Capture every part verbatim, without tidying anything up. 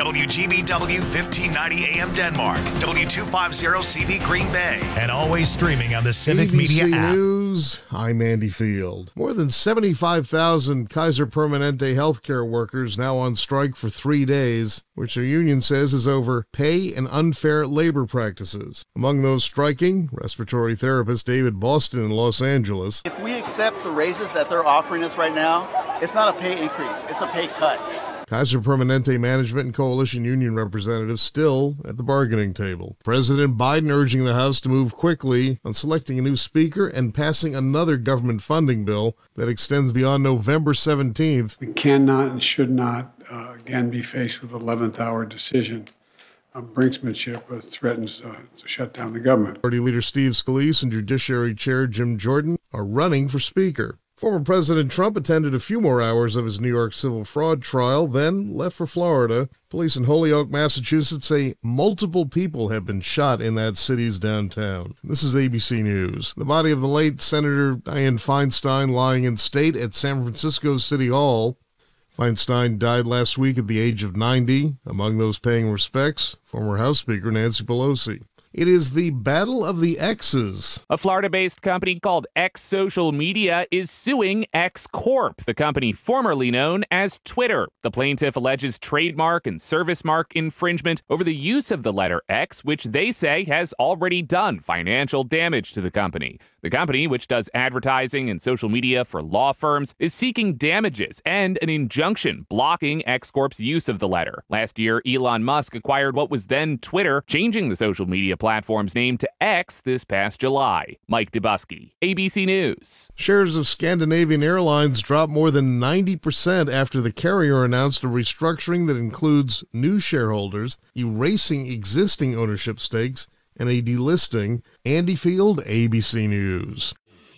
W G B W fifteen ninety A M Denmark, W two fifty C V Green Bay, and always streaming on the Civic A B C Media app. News, I'm Andy Field. More than seventy-five thousand Kaiser Permanente healthcare workers now on strike for three days, which their union says is over pay and unfair labor practices. Among those striking, respiratory therapist David Boston in Los Angeles. If we accept the raises that they're offering us right now, it's not a pay increase, it's a pay cut. Kaiser Permanente management and coalition union representatives still at the bargaining table. President Biden urging the House to move quickly on selecting a new speaker and passing another government funding bill that extends beyond November seventeenth. We cannot and should not uh, again be faced with eleventh hour decision of brinksmanship that threatens uh, to shut down the government. Party leader Steve Scalise and Judiciary Chair Jim Jordan are running for speaker. Former President Trump attended a few more hours of his New York civil fraud trial, then left for Florida. Police in Holyoke, Massachusetts say multiple people have been shot in that city's downtown. This is A B C News. The body of the late Senator Dianne Feinstein lying in state at San Francisco City Hall. Feinstein died last week at the age of ninety. Among those paying respects, former House Speaker Nancy Pelosi. It is the Battle of the X's. A Florida-based company called X Social Media is suing X Corp, the company formerly known as Twitter. The plaintiff alleges trademark and service mark infringement over the use of the letter X, which they say has already done financial damage to the company. The company, which does advertising and social media for law firms, is seeking damages and an injunction blocking X Corp's use of the letter. Last year, Elon Musk acquired what was then Twitter, changing the social media platform's name to X this past July. Mike Dubusky, A B C News. Shares of Scandinavian Airlines dropped more than ninety percent after the carrier announced a restructuring that includes new shareholders, erasing existing ownership stakes, and a delisting. Andy Field, A B C News.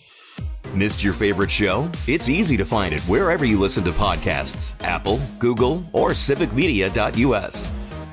Missed your favorite show? It's easy to find it wherever you listen to podcasts. Apple, Google, or civic media dot U S.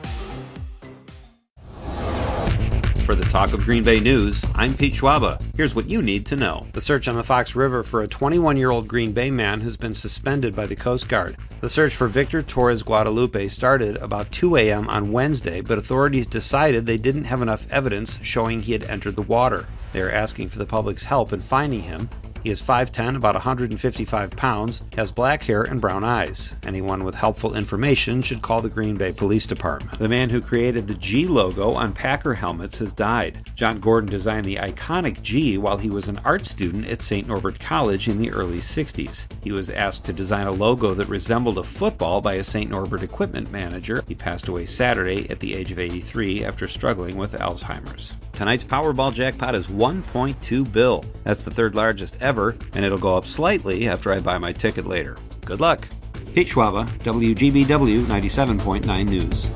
For the Talk of Green Bay News, I'm Pete Schwaba. Here's what you need to know. The search on the Fox River for a twenty-one-year-old Green Bay man has been suspended by the Coast Guard. The search for Victor Torres Guadalupe started about two a.m. on Wednesday, but authorities decided they didn't have enough evidence showing he had entered the water. They are asking for the public's help in finding him. He is five ten, about one hundred fifty-five pounds, has black hair and brown eyes. Anyone with helpful information should call the Green Bay Police Department. The man who created the G logo on Packer helmets has died. John Gordon designed the iconic G while he was an art student at Saint Norbert College in the early sixties. He was asked to design a logo that resembled a football by a Saint Norbert equipment manager. He passed away Saturday at the age of eighty-three after struggling with Alzheimer's. Tonight's Powerball jackpot is one point two bill. That's the third largest ever, and it'll go up slightly after I buy my ticket later. Good luck. Pete Schwaba, W G B W ninety-seven point nine News.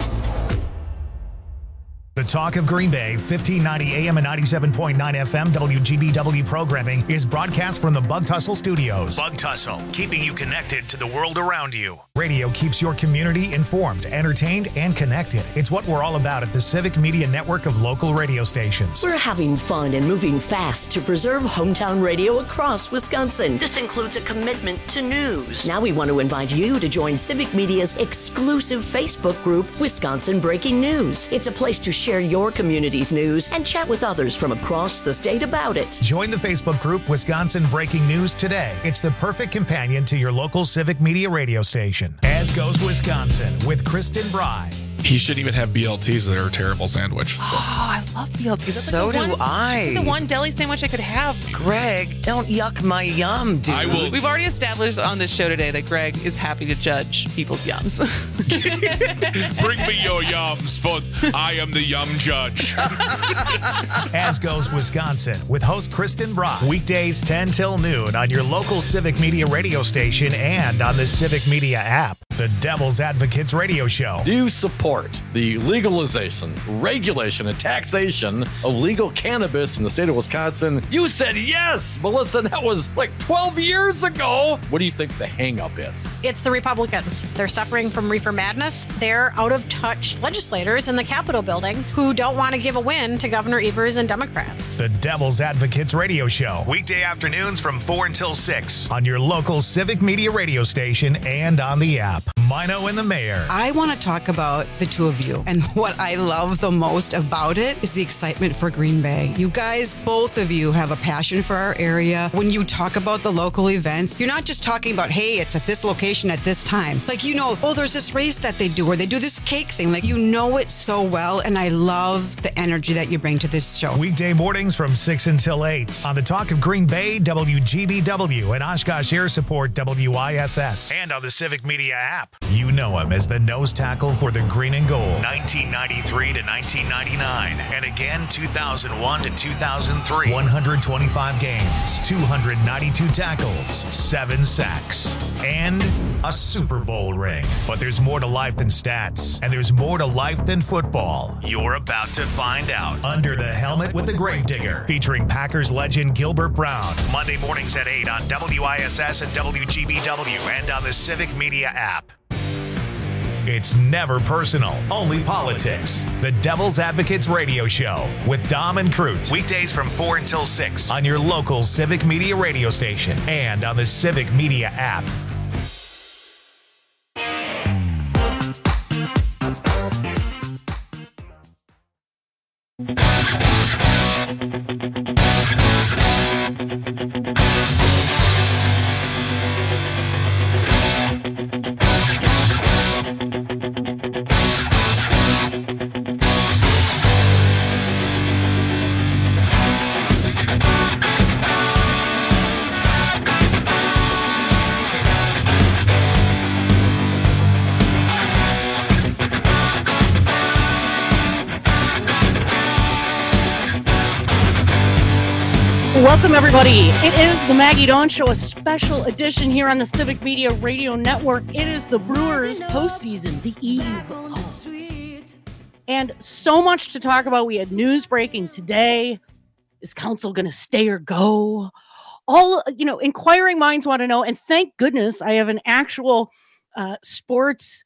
The Talk of Green Bay, fifteen ninety A M and ninety-seven point nine F M W G B W programming is broadcast from the Bug Tussle Studios. Bug Tussle, keeping you connected to the world around you. Radio keeps your community informed, entertained, and connected. It's what we're all about at the Civic Media Network of local radio stations. We're having fun and moving fast to preserve hometown radio across Wisconsin. This includes a commitment to news. Now we want to invite you to join Civic Media's exclusive Facebook group, Wisconsin Breaking News. It's a place to share your community's news and chat with others from across the state about it. Join the Facebook group Wisconsin Breaking News today. It's the perfect companion to your local Civic Media radio station. As goes Wisconsin with Kristen Bry. He shouldn't even have B L Ts. They're a terrible sandwich. Oh, I love B L Ts. That's So like the do one, I. The one deli sandwich I could have. Greg, don't yuck my yum, dude. I will. We've already established on this show today that Greg is happy to judge people's yums. Bring me your yums, for I am the yum judge. As goes Wisconsin with host Kristen Brock. Weekdays ten till noon on your local Civic Media radio station and on the Civic Media app. The Devil's Advocates radio show. Do you support the legalization, regulation, and taxation of legal cannabis in the state of Wisconsin? You said yes, Melissa. That was like twelve years ago. What do you think the hang-up is? It's the Republicans. They're suffering from reefer madness. They're out-of-touch legislators in the Capitol building who don't want to give a win to Governor Evers and Democrats. The Devil's Advocates radio show. Weekday afternoons from four until six on your local Civic Media radio station and on the app. Mino and the Mayor. I want to talk about the two of you. And what I love the most about it is the excitement for Green Bay. You guys, both of you have a passion for our area. When you talk about the local events, you're not just talking about, hey, it's at this location at this time. Like, you know, oh, there's this race that they do, or they do this cake thing. Like, you know it so well. And I love the energy that you bring to this show. Weekday mornings from six until eight on the Talk of Green Bay, W G B W, and Oshkosh Air Support, W I S S, and on the Civic Media app. You know him as the nose tackle for the green and gold, nineteen ninety-three to nineteen ninety-nine, and again two thousand one to two thousand three. one hundred twenty-five games, two hundred ninety-two tackles, seven sacks, and a Super Bowl ring. But there's more to life than stats, and there's more to life than football. You're about to find out. Under the Helmet with the Gravedigger, featuring Packers legend Gilbert Brown. Monday mornings at eight on W I S S and W G B W and on the Civic Media app. It's never personal, only politics. The Devil's Advocates Radio Show with Dom and Crute. Weekdays from four until six on your local Civic Media radio station and on the Civic Media app. Welcome, everybody. It is the Maggie Dawn Show, a special edition here on the Civic Media Radio Network. It is the Brewers postseason, the eve. Oh. And so much to talk about. We had news breaking today. Is Council going to stay or go? All, you know, inquiring minds want to know. And thank goodness I have an actual uh, sports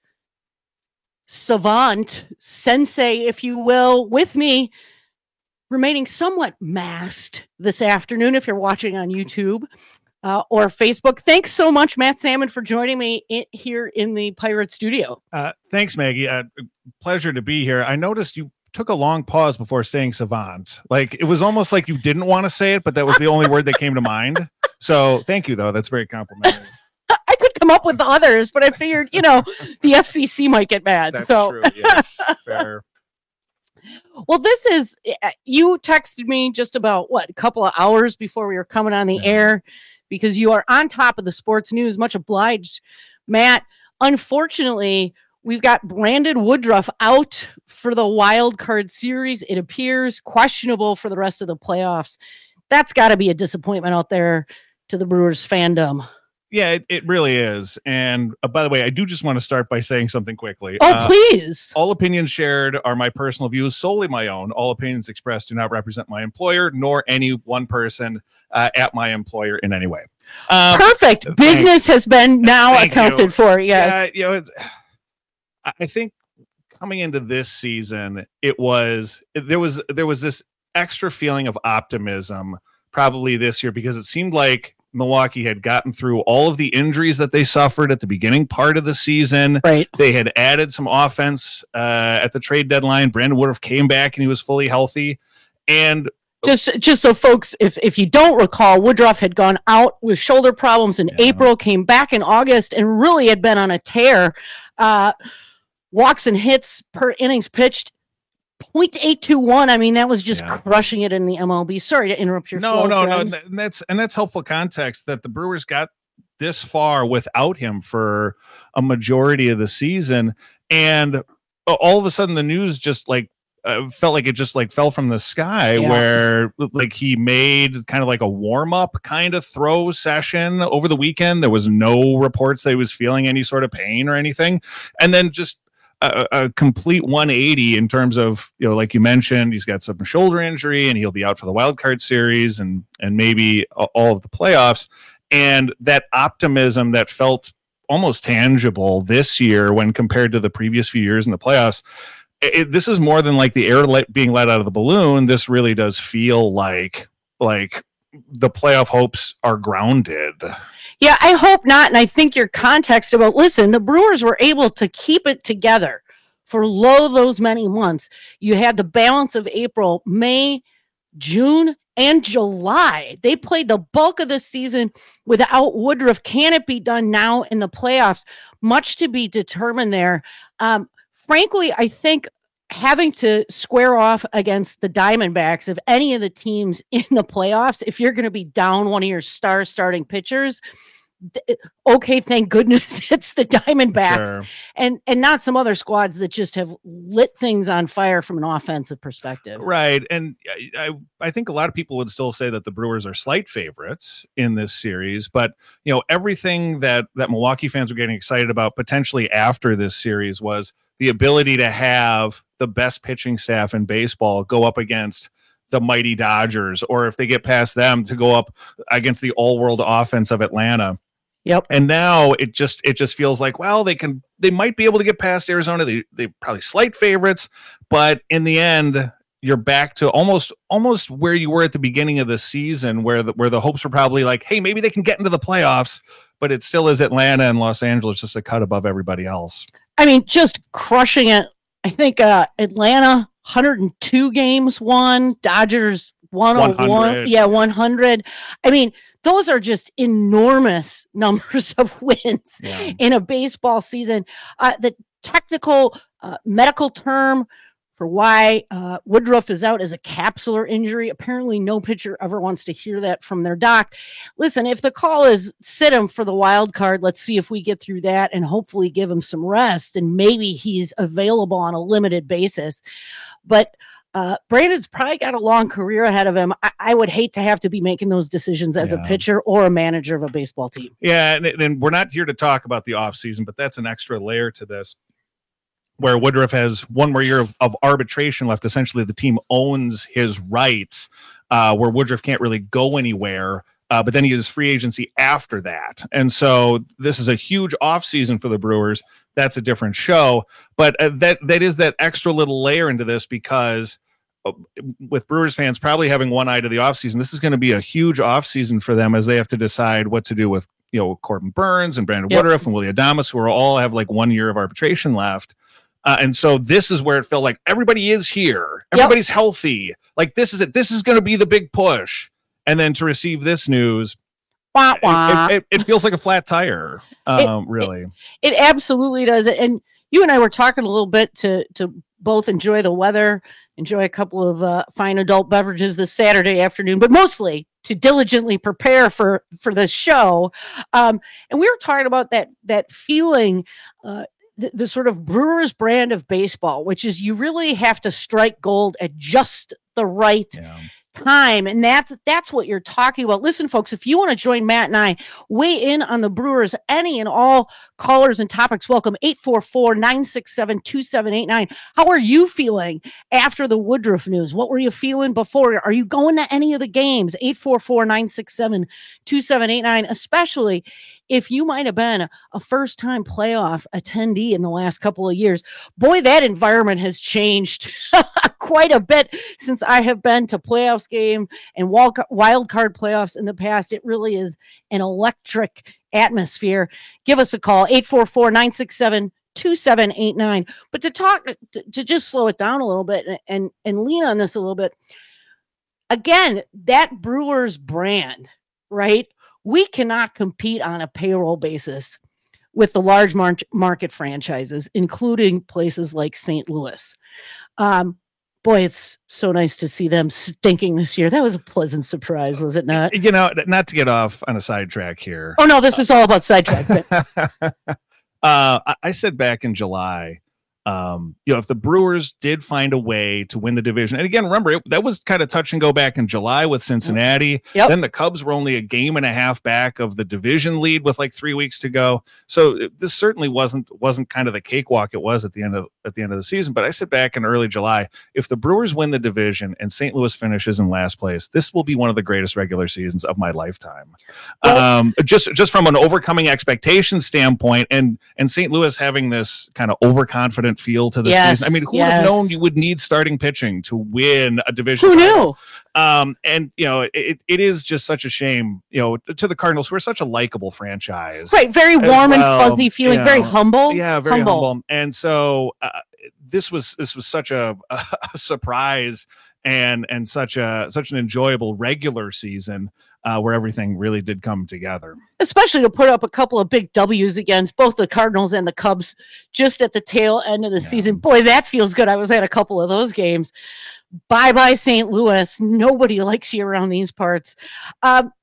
savant, sensei, if you will, with me, remaining somewhat masked this afternoon if you're watching on YouTube uh, or Facebook. Thanks so much, Matt Salmon, for joining me in, here in the Pirate Studio. Uh, thanks, Maggie. Uh, pleasure to be here. I noticed you took a long pause before saying savant. Like, it was almost like you didn't want to say it, but that was the only word that came to mind. So thank you, though. That's very complimentary. I could come up with others, but I figured, you know, the F C C might get mad. That's so. true. Yes, fair. Well, this is, you texted me just about, what, a couple of hours before we were coming on the yeah. air, because you are on top of the sports news. Much obliged, Matt. Unfortunately, we've got Brandon Woodruff out for the wild card series. It appears questionable for the rest of the playoffs. That's got to be a disappointment out there to the Brewers fandom. Yeah, it, it really is. And uh, by the way, I do just want to start by saying something quickly. Oh, uh, please. All opinions shared are my personal views, solely my own. All opinions expressed do not represent my employer, nor any one person uh, at my employer in any way. Um, Perfect. Thanks. Business has been now Thank accounted you. for. Yes. Yeah, you know, it's, I think coming into this season, it was there was there was this extra feeling of optimism probably this year, because it seemed like Milwaukee had gotten through all of the injuries that they suffered at the beginning part of the season. Right. They had added some offense uh, at the trade deadline. Brandon Woodruff came back and he was fully healthy. And just just so folks, if, if you don't recall, Woodruff had gone out with shoulder problems in yeah. April, came back in August, and really had been on a tear. Uh, walks and hits per innings pitched, point eight two one. I mean, that was just yeah. crushing it in the M L B. Sorry to interrupt your no, flow, no, Greg. no. And that's and that's helpful context that the Brewers got this far without him for a majority of the season, and all of a sudden the news just like uh, felt like it just like fell from the sky, yeah. where like he made kind of like a warm up kind of throw session over the weekend. There was no reports that he was feeling any sort of pain or anything, and then just A, a complete one eighty in terms of, you know, like you mentioned, he's got some shoulder injury and he'll be out for the wild card series and and maybe all of the playoffs. And that optimism that felt almost tangible this year when compared to the previous few years in the playoffs, it, this is more than like the air let, being let out of the balloon. This really does feel like like the playoff hopes are grounded. Yeah, I hope not. And I think your context about, listen, the Brewers were able to keep it together for lo those many months. You had the balance of April, May, June, and July. They played the bulk of the season without Woodruff. Can it be done now in the playoffs? Much to be determined there. Um, frankly, I think having to square off against the Diamondbacks of any of the teams in the playoffs, if you're going to be down one of your star starting pitchers, th- okay, thank goodness it's the Diamondbacks Sure. and and not some other squads that just have lit things on fire from an offensive perspective. Right. And I, I, I think a lot of people would still say that the Brewers are slight favorites in this series, but you know, everything that, that Milwaukee fans were getting excited about potentially after this series was the ability to have the best pitching staff in baseball go up against the mighty Dodgers, or if they get past them, to go up against the all-world offense of Atlanta. Yep. And now it just it just feels like, well, they can they might be able to get past Arizona. They they probably slight favorites, but in the end, you're back to almost almost where you were at the beginning of the season, where the where the hopes were probably like, hey, maybe they can get into the playoffs, but it still is Atlanta and Los Angeles just a cut above everybody else. I mean, just crushing it. I think uh, Atlanta, one hundred two games won, Dodgers one oh one. one hundred. Yeah, one hundred. I mean, those are just enormous numbers of wins Yeah. in a baseball season. Uh, the technical uh, medical term for why uh, Woodruff is out is a capsular injury. Apparently, no pitcher ever wants to hear that from their doc. Listen, if the call is sit him for the wild card, let's see if we get through that and hopefully give him some rest, and maybe he's available on a limited basis. But uh, Brandon's probably got a long career ahead of him. I, I would hate to have to be making those decisions as Yeah. a pitcher or a manager of a baseball team. Yeah, and, and we're not here to talk about the offseason, but that's an extra layer to this, where Woodruff has one more year of, of arbitration left. Essentially, the team owns his rights, uh, where Woodruff can't really go anywhere. Uh, but then he has free agency after that. And so this is a huge offseason for the Brewers. That's a different show. But uh, that that is that extra little layer into this, because uh, with Brewers fans probably having one eye to the offseason, this is going to be a huge offseason for them as they have to decide what to do with, you know, Corbin Burns and Brandon Yep. Woodruff and Willie Adames, who are all have like one year of arbitration left. Uh, and so this is where it felt like everybody is here. Everybody's healthy. Like this is it. This is going to be the big push. And then to receive this news, Wah, wah. it, it, it feels like a flat tire. Um, really. It absolutely does. And you and I were talking a little bit to to both enjoy the weather, enjoy a couple of uh, fine adult beverages this Saturday afternoon, but mostly to diligently prepare for for the show. Um, and we were talking about that that feeling, uh, the, the sort of Brewers brand of baseball, which is you really have to strike gold at just the right time. And that's that's what you're talking about. Listen, folks, if you want to join Matt and I, weigh in on the Brewers, any and all callers and topics, welcome. Eight four four, nine six seven, two seven eight nine. How are you feeling after the Woodruff news? What were you feeling before? Are you going to any of the games? Eight four four, nine six seven, two seven eight nine, especially if you might have been a first-time playoff attendee in the last couple of years. Boy, that environment has changed quite a bit since I have been to playoffs game and wild card playoffs in the past. It really is an electric atmosphere. Give us a call, eight four four, nine six seven, two seven eight nine. But to talk, to, to just slow it down a little bit and, and, and lean on this a little bit, again, that Brewers brand, right? We cannot compete on a payroll basis with the large mar- market franchises, including places like Saint Louis. Um, boy, it's so nice to see them stinking this year. That was a pleasant surprise, was it not? You know, not to get off on a sidetrack here. Oh, no, this is all about sidetrack. uh, I, I said back in July, um, you know, if the Brewers did find a way to win the division, and again, remember, it, that was kind of touch and go back in July with Cincinnati. Yep. Then the Cubs were only a game and a half back of the division lead with like three weeks to go. So it, this certainly wasn't wasn't kind of the cakewalk it was at the end of at the end of the season. But I said back in early July, if the Brewers win the division and Saint Louis finishes in last place, this will be one of the greatest regular seasons of my lifetime. Well, um, just just from an overcoming expectations standpoint, and and Saint Louis having this kind of overconfident tournament feel to the Yes, season. I mean, who yes. would have known you would need starting pitching to win a division Who title? knew? Um, and you know, it, it is just such a shame, you know, to the Cardinals, who are such a likable franchise. Right, very as warm well, and fuzzy feeling, you very know. humble. Yeah, very humble. humble. And so uh, this was this was such a, a surprise and and such a such an enjoyable regular season uh, where everything really did come together. Especially to put up a couple of big W's against both the Cardinals and the Cubs just at the tail end of the yeah. season. Boy, that feels good. I was at a couple of those games. Bye-bye, Saint Louis. Nobody likes you around these parts. Um,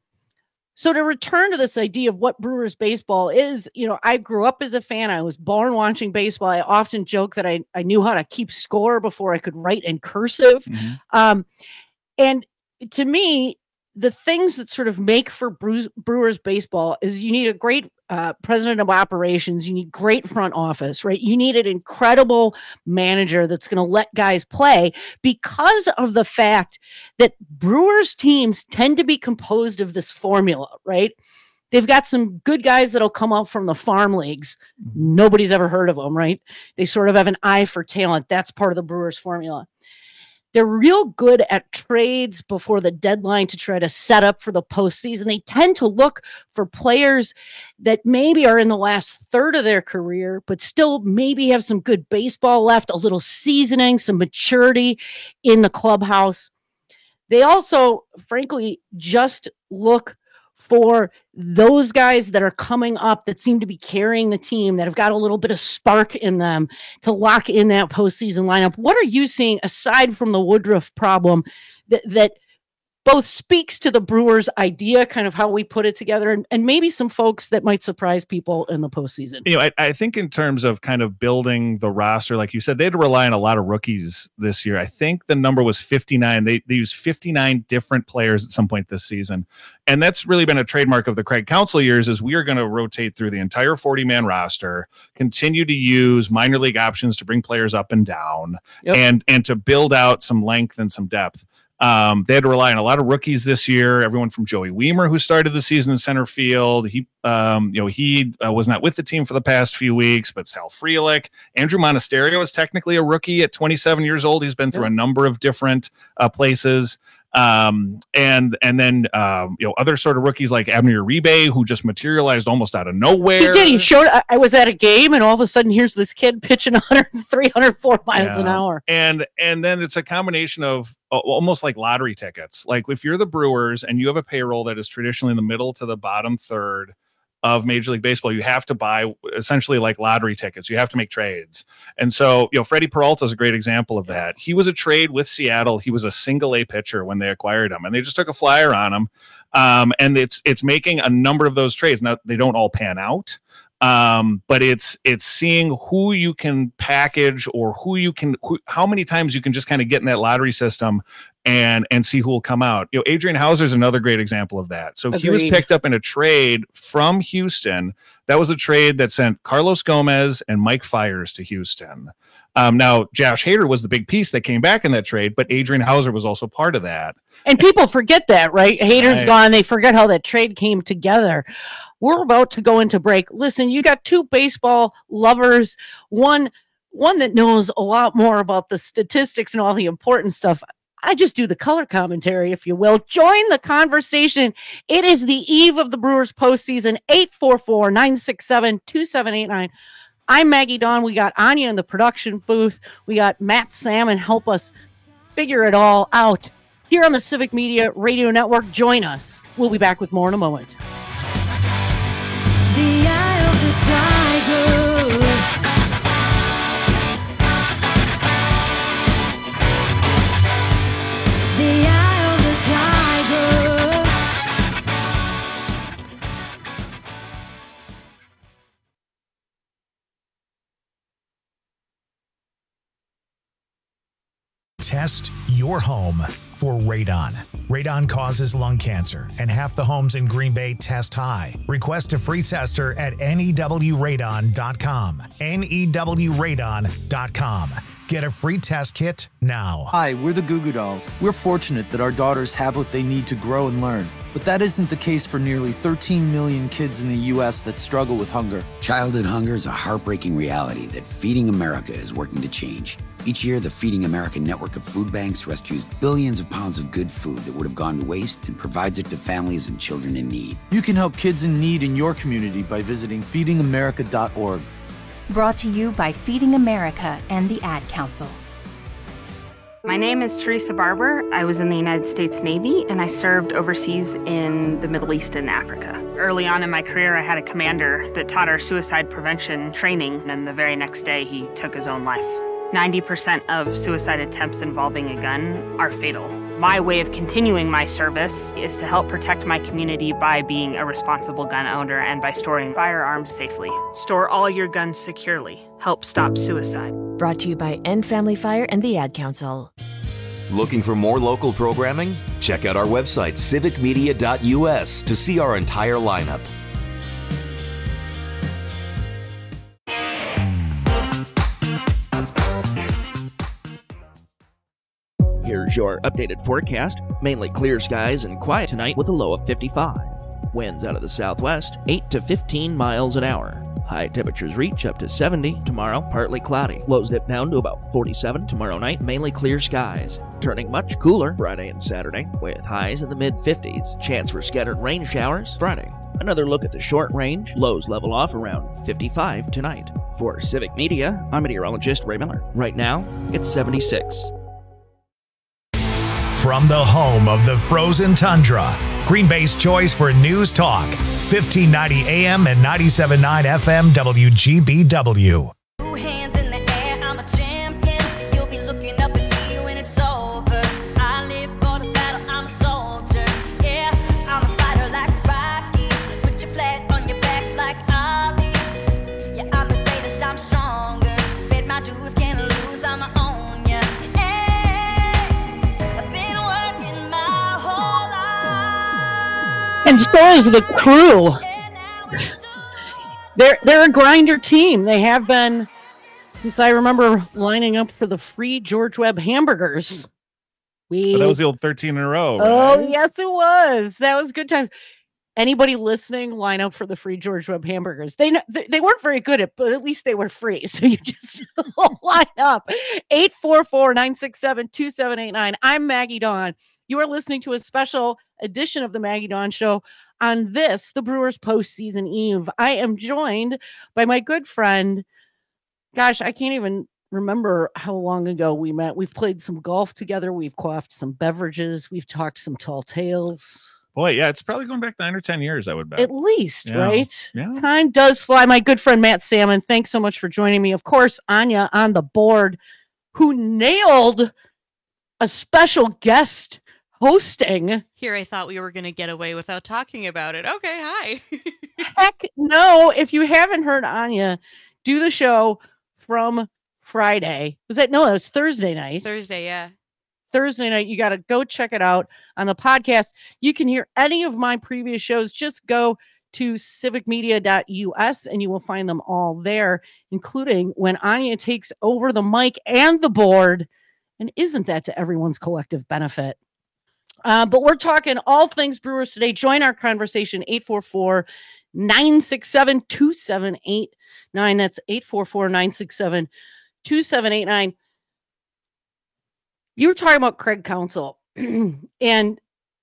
so to return to this idea of what Brewers baseball is, you know, I grew up as a fan. I was born watching baseball. I often joke that I, I knew how to keep score before I could write in cursive. Mm-hmm. Um, and to me, the things that sort of make for Brewers baseball is you need a great uh, president of operations. You need great front office, right? You need an incredible manager that's going to let guys play because of the fact that Brewers teams tend to be composed of this formula, right? They've got some good guys that'll come up from the farm leagues. Nobody's ever heard of them, right? They sort of have an eye for talent. That's part of the Brewers formula. They're real good at trades before the deadline to try to set up for the postseason. They tend to look for players that maybe are in the last third of their career, but still maybe have some good baseball left, a little seasoning, some maturity in the clubhouse. They also, frankly, just look for those guys that are coming up that seem to be carrying the team, that have got a little bit of spark in them to lock in that postseason lineup. What are you seeing aside from the Woodruff problem that, that both speaks to the Brewers idea, kind of how we put it together, and, and maybe some folks that might surprise people in the postseason? You know, I, I think in terms of kind of building the roster, like you said, they had to rely on a lot of rookies this year. I think the number was fifty-nine. They, they used fifty-nine different players at some point this season. And that's really been a trademark of the Craig Counsell years, is we are going to rotate through the entire forty-man roster, continue to use minor league options to bring players up and down, yep. and, and to build out some length and some depth. Um, they had to rely on a lot of rookies this year. Everyone from Joey Weimer, who started the season in center field. He, um, you know, he uh, was not with the team for the past few weeks, but Sal Frelick, Andrew Monasterio is technically a rookie at twenty-seven years old. He's been through a number of different uh, places. Um, and, and then, um, you know, other sort of rookies like Abner Uribe, who just materialized almost out of nowhere. He did. He showed, I, I was at a game and all of a sudden here's this kid pitching one hundred three, one hundred four miles yeah. an hour. And, and then it's a combination of uh, almost like lottery tickets. Like if you're the Brewers and you have a payroll that is traditionally in the middle to the bottom third of Major League Baseball, you have to buy essentially like lottery tickets. You have to make trades. And so, you know, Freddie Peralta is a great example of that. He was a trade with Seattle. He was a single A pitcher when they acquired him, and they just took a flyer on him. Um, and it's, it's making a number of those trades. Now, they don't all pan out. Um, but it's, it's seeing who you can package, or who you can, who, how many times you can just kind of get in that lottery system and, and see who will come out. You know, Adrian Hauser is another great example of that. So Agreed. He was picked up in a trade from Houston. That was a trade that sent Carlos Gomez and Mike Fiers to Houston. Um, now, Josh Hader was the big piece that came back in that trade, but Adrian Hauser was also part of that. And people forget that, right? Hader's right. gone. They forget how that trade came together. We're about to go into break. Listen, you got two baseball lovers, one one that knows a lot more about the statistics and all the important stuff. I just do the color commentary, if you will. Join the conversation. It is the eve of the Brewers postseason. eight four four, nine six seven, two seven eight nine. I'm Maggie Dawn. We got Anya in the production booth. We got Matt Salmon help us figure it all out here on the Civic Media Radio Network. Join us. We'll be back with more in a moment. The eye of the tiger. The eye of the Test your home for radon. Radon causes lung cancer, and half the homes in Green Bay test high. Request a free tester at N E W radon dot com. N E W radon dot com. Get a free test kit now. Hi, we're the Goo Goo Dolls. We're fortunate that our daughters have what they need to grow and learn. But that isn't the case for nearly thirteen million kids in the U S that struggle with hunger. Childhood hunger is a heartbreaking reality that Feeding America is working to change. Each year, the Feeding America network of food banks rescues billions of pounds of good food that would have gone to waste and provides it to families and children in need. You can help kids in need in your community by visiting feeding america dot org. Brought to you by Feeding America and the Ad Council. My name is Teresa Barber. I was in the United States Navy, and I served overseas in the Middle East and Africa. Early on in my career, I had a commander that taught our suicide prevention training, and the very next day, he took his own life. ninety percent of suicide attempts involving a gun are fatal. My way of continuing my service is to help protect my community by being a responsible gun owner and by storing firearms safely. Store all your guns securely. Help stop suicide. Brought to you by End Family Fire and the Ad Council. Looking for more local programming? Check out our website, civic media dot U S, to see our entire lineup. Here's your updated forecast. Mainly clear skies and quiet tonight with a low of fifty-five. Winds out of the southwest, eight to fifteen miles an hour. High temperatures reach up to seventy. Tomorrow, partly cloudy. Lows dip down to about forty-seven. Tomorrow night, mainly clear skies. Turning much cooler Friday and Saturday, with highs in the mid fifties. Chance for scattered rain showers Friday. Another look at the short range. Lows level off around fifty-five tonight. For Civic Media, I'm meteorologist Ray Miller. Right now, it's seventy-six. From the home of the frozen tundra, Green Bay's choice for news talk, fifteen ninety A M and ninety-seven point nine F M W G B W. Two hands in the air, I'm a champion. You'll be looking up at me when it's over. I live for the battle, I'm a soldier. Yeah, I'm a fighter like Rocky. Put your flag on your back like Ali. Yeah, I'm the greatest, I'm stronger. Bet my dues, can't lose, I'm a own ya. And so is the crew. They're they're a grinder team. They have been since I remember lining up for the free George Webb hamburgers. We Oh, that was the old thirteen in a row. Oh right? yes, it was. That was good times. Anybody listening, line up for the free George Webb hamburgers. They kn- they they weren't very good at, but at least they were free. So you just line up. eight four four, nine six seven, two seven eight nine. I'm Maggie Dawn. You are listening to a special edition of the Maggie Dawn Show on this, the Brewers postseason eve. I am joined by my good friend. Gosh, I can't even remember how long ago we met. We've played some golf together. We've quaffed some beverages. We've talked some tall tales. Boy, yeah, it's probably going back nine or ten years, I would bet. At least, Yeah. right? Yeah. Time does fly. My good friend Matt Salmon, thanks so much for joining me. Of course, Anya on the board, who nailed a special guest hosting. Here, I thought we were going to get away without talking about it. Okay, hi. Heck no. If you haven't heard Anya do the show from Friday, was that no, it was Thursday night. Thursday, yeah. Thursday night. You got to go check it out on the podcast. You can hear any of my previous shows. Just go to civic media dot U S and you will find them all there, including when Anya takes over the mic and the board. And isn't that to everyone's collective benefit? Uh, but we're talking all things Brewers today. Join our conversation, eight four four, nine six seven, two seven eight nine. That's eight four four, nine six seven, two seven eight nine. You were talking about Craig Counsell, and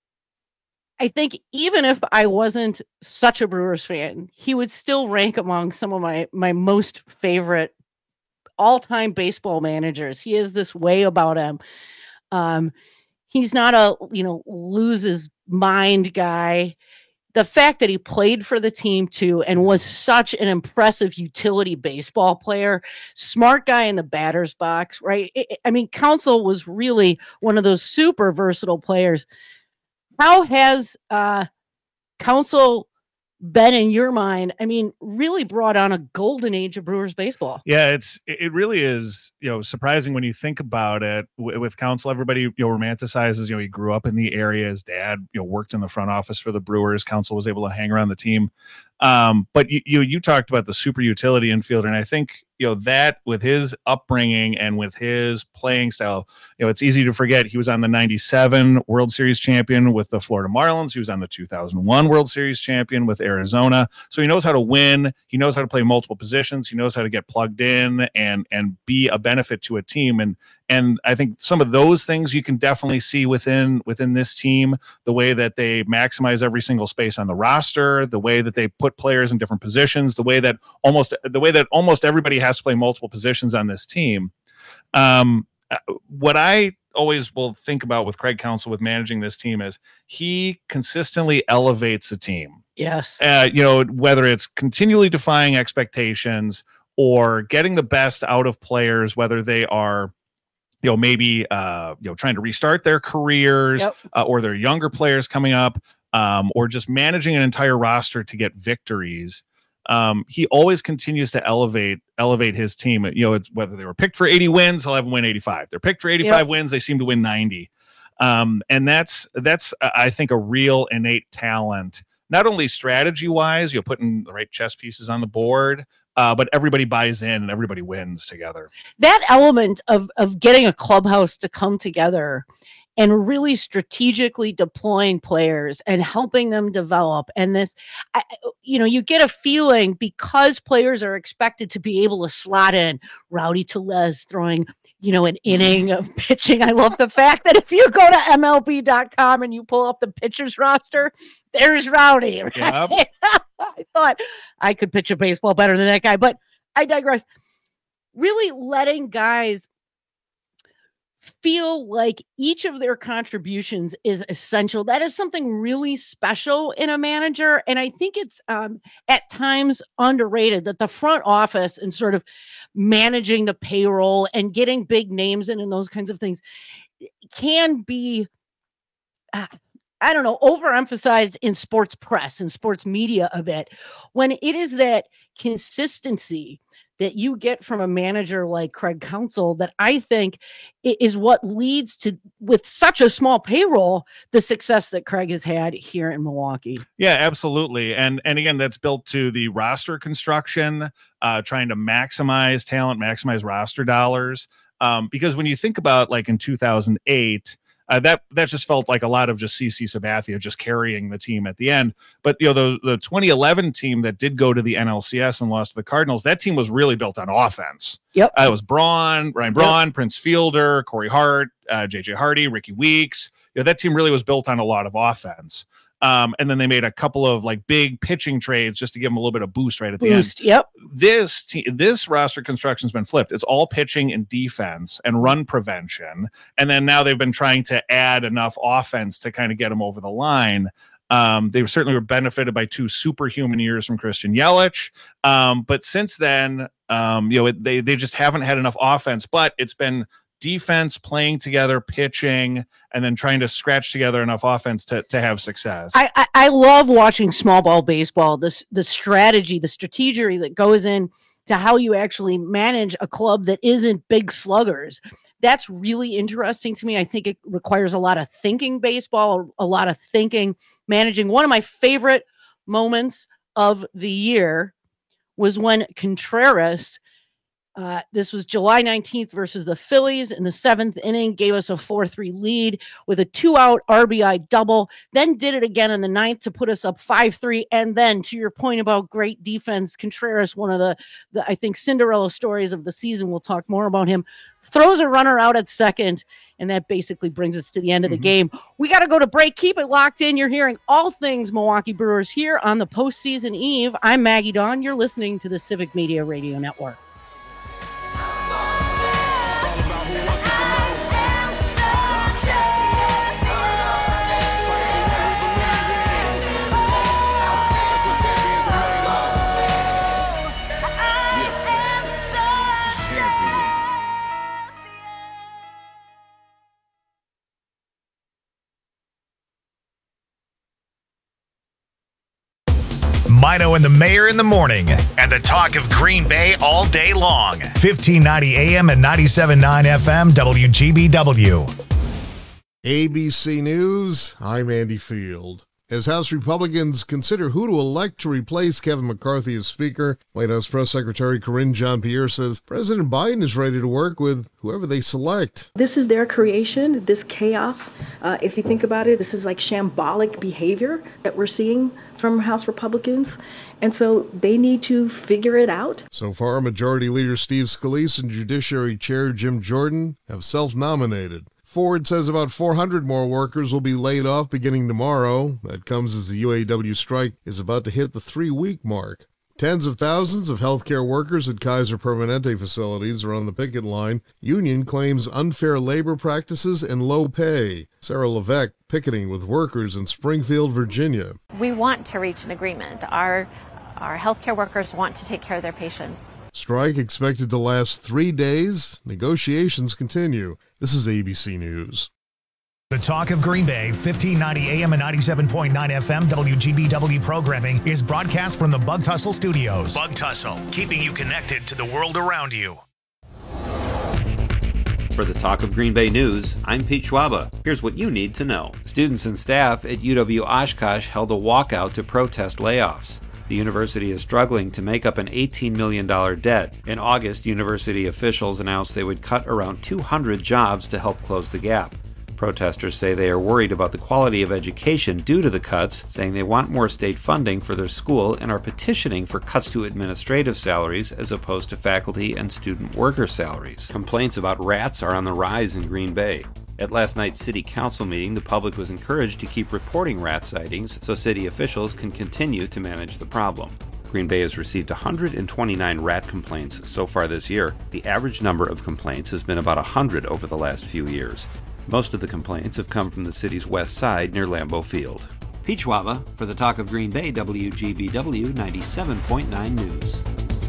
I think even if I wasn't such a Brewers fan, he would still rank among some of my, my most favorite all-time baseball managers. He has this way about him. Um, he's not a, you know, lose his mind guy. The fact that he played for the team too and was such an impressive utility baseball player, smart guy in the batter's box, right? I- I mean, Counsell was really one of those super versatile players. How has uh, Counsell been in your mind? I mean, really brought on a golden age of Brewers baseball. Yeah, it's it really is, you know, surprising when you think about it. W- with Counsell, everybody, you know, romanticizes, you know, he grew up in the area. His dad, you know, worked in the front office for the Brewers. Counsell was able to hang around the team Um, but you, you you talked about the super utility infielder, and I think you know that with his upbringing and with his playing style, you know, it's easy to forget he was on the ninety-seven World Series champion with the Florida Marlins. He was on the two thousand one World Series champion with Arizona. So he knows how to win. He knows how to play multiple positions. He knows how to get plugged in and and be a benefit to a team. And and I think some of those things you can definitely see within within this team, the way that they maximize every single space on the roster, the way that they put players in different positions, the way that almost the way that almost everybody has to play multiple positions on this team. Um, what I always will think about with Craig Counsell with managing this team is he consistently elevates the team. Yes. Uh, you know, whether it's continually defying expectations or getting the best out of players, whether they are, you know, maybe, uh, you know, trying to restart their careers, Yep. uh, or their younger players coming up, um, or just managing an entire roster to get victories. Um, he always continues to elevate elevate his team. You know, it's, whether they were picked for eighty wins, he'll have them win eighty-five. They're picked for eighty-five Yep. wins, they seem to win ninety. Um, and that's that's uh, I think a real innate talent, not only strategy wise, you know, putting the right chess pieces on the board, uh, but everybody buys in and everybody wins together. That element of of getting a clubhouse to come together and really strategically deploying players and helping them develop. And this, I, you know, you get a feeling because players are expected to be able to slot in. Rowdy Tellez throwing, you know, an inning of pitching. I love the fact that if you go to M L B dot com and you pull up the pitchers roster, there's Rowdy. Right? Yep. I thought I could pitch a baseball better than that guy, but I digress. Really letting guys feel like each of their contributions is essential. That is something really special in a manager. And I think it's um, at times underrated that the front office and sort of managing the payroll and getting big names in and those kinds of things can be, uh, I don't know, overemphasized in sports press and sports media a bit, when it is that consistency that you get from a manager like Craig Counsell that I think is what leads to, with such a small payroll, the success that Craig has had here in Milwaukee. Yeah, absolutely. And and again, that's built to the roster construction, uh, trying to maximize talent, maximize roster dollars. Um, because when you think about like in two thousand eight, Uh, that that just felt like a lot of just C C Sabathia just carrying the team at the end. But you know, the the twenty eleven team that did go to the N L C S and lost to the Cardinals, that team was really built on offense. Yep, uh, it was Braun, Ryan Braun, yep. Prince Fielder, Corey Hart, uh, J J Hardy, Ricky Weeks. You know, that team really was built on a lot of offense. Um, and then they made a couple of like big pitching trades just to give them a little bit of boost right at the boost, end. Yep. This te- this roster construction's been flipped. It's all pitching and defense and run prevention. And then now they've been trying to add enough offense to kind of get them over the line. Um, they certainly were benefited by two superhuman years from Christian Yelich. Um, but since then, um, you know, it, they, they just haven't had enough offense, but it's been defense playing together, pitching, and then trying to scratch together enough offense to, to have success. I, I, I love watching small ball baseball, this the strategy, the strategery that goes in to how you actually manage a club that isn't big sluggers. That's really interesting to me. I think it requires a lot of thinking baseball, a lot of thinking, managing. One of my favorite moments of the year was when Contreras, Uh, this was July nineteenth versus the Phillies in the seventh inning, gave us a four three lead with a two-out R B I double, then did it again in the ninth to put us up five three. And then, to your point about great defense, Contreras, one of the, the, I think, Cinderella stories of the season, we'll talk more about him, throws a runner out at second, and that basically brings us to the end of the Mm-hmm. game. We got to go to break. Keep it locked in. You're hearing all things Milwaukee Brewers here on the postseason eve. I'm Maggie Dawn. You're listening to the Civic Media Radio Network. Mino and the Mayor in the morning, and the talk of Green Bay all day long. fifteen ninety A M and ninety-seven point nine F M W G B W. A B C News, I'm Andy Field. As House Republicans consider who to elect to replace Kevin McCarthy as Speaker, White House Press Secretary Karine Jean-Pierre says President Biden is ready to work with whoever they select. This is their creation, this chaos. Uh, if you think about it, this is like shambolic behavior that we're seeing from House Republicans. And so they need to figure it out. So far, Majority Leader Steve Scalise and Judiciary Chair Jim Jordan have self-nominated. Ford says about four hundred more workers will be laid off beginning tomorrow. That comes as the U A W strike is about to hit the three-week mark. Tens of thousands of healthcare workers at Kaiser Permanente facilities are on the picket line. Union claims unfair labor practices and low pay. Sarah Levesque picketing with workers in Springfield, Virginia. We want to reach an agreement. Our, our healthcare workers want to take care of their patients. Strike expected to last three days. Negotiations continue. This is A B C News. The Talk of Green Bay, fifteen ninety A M and ninety-seven point nine F M W G B W programming is broadcast from the Bug Tussle Studios. Bug Tussle, keeping you connected to the world around you. For the Talk of Green Bay News, I'm Pete Schwaba. Here's what you need to know. Students and staff at U W Oshkosh held a walkout to protest layoffs. The university is struggling to make up an eighteen million dollars debt. In August, university officials announced they would cut around two hundred jobs to help close the gap. Protesters say they are worried about the quality of education due to the cuts, saying they want more state funding for their school and are petitioning for cuts to administrative salaries as opposed to faculty and student worker salaries. Complaints about rats are on the rise in Green Bay. At last night's city council meeting, the public was encouraged to keep reporting rat sightings so city officials can continue to manage the problem. Green Bay has received one hundred twenty-nine rat complaints so far this year. The average number of complaints has been about one hundred over the last few years. Most of the complaints have come from the city's west side near Lambeau Field. Pete Schwaba for the Talk of Green Bay, W G B W ninety-seven point nine News.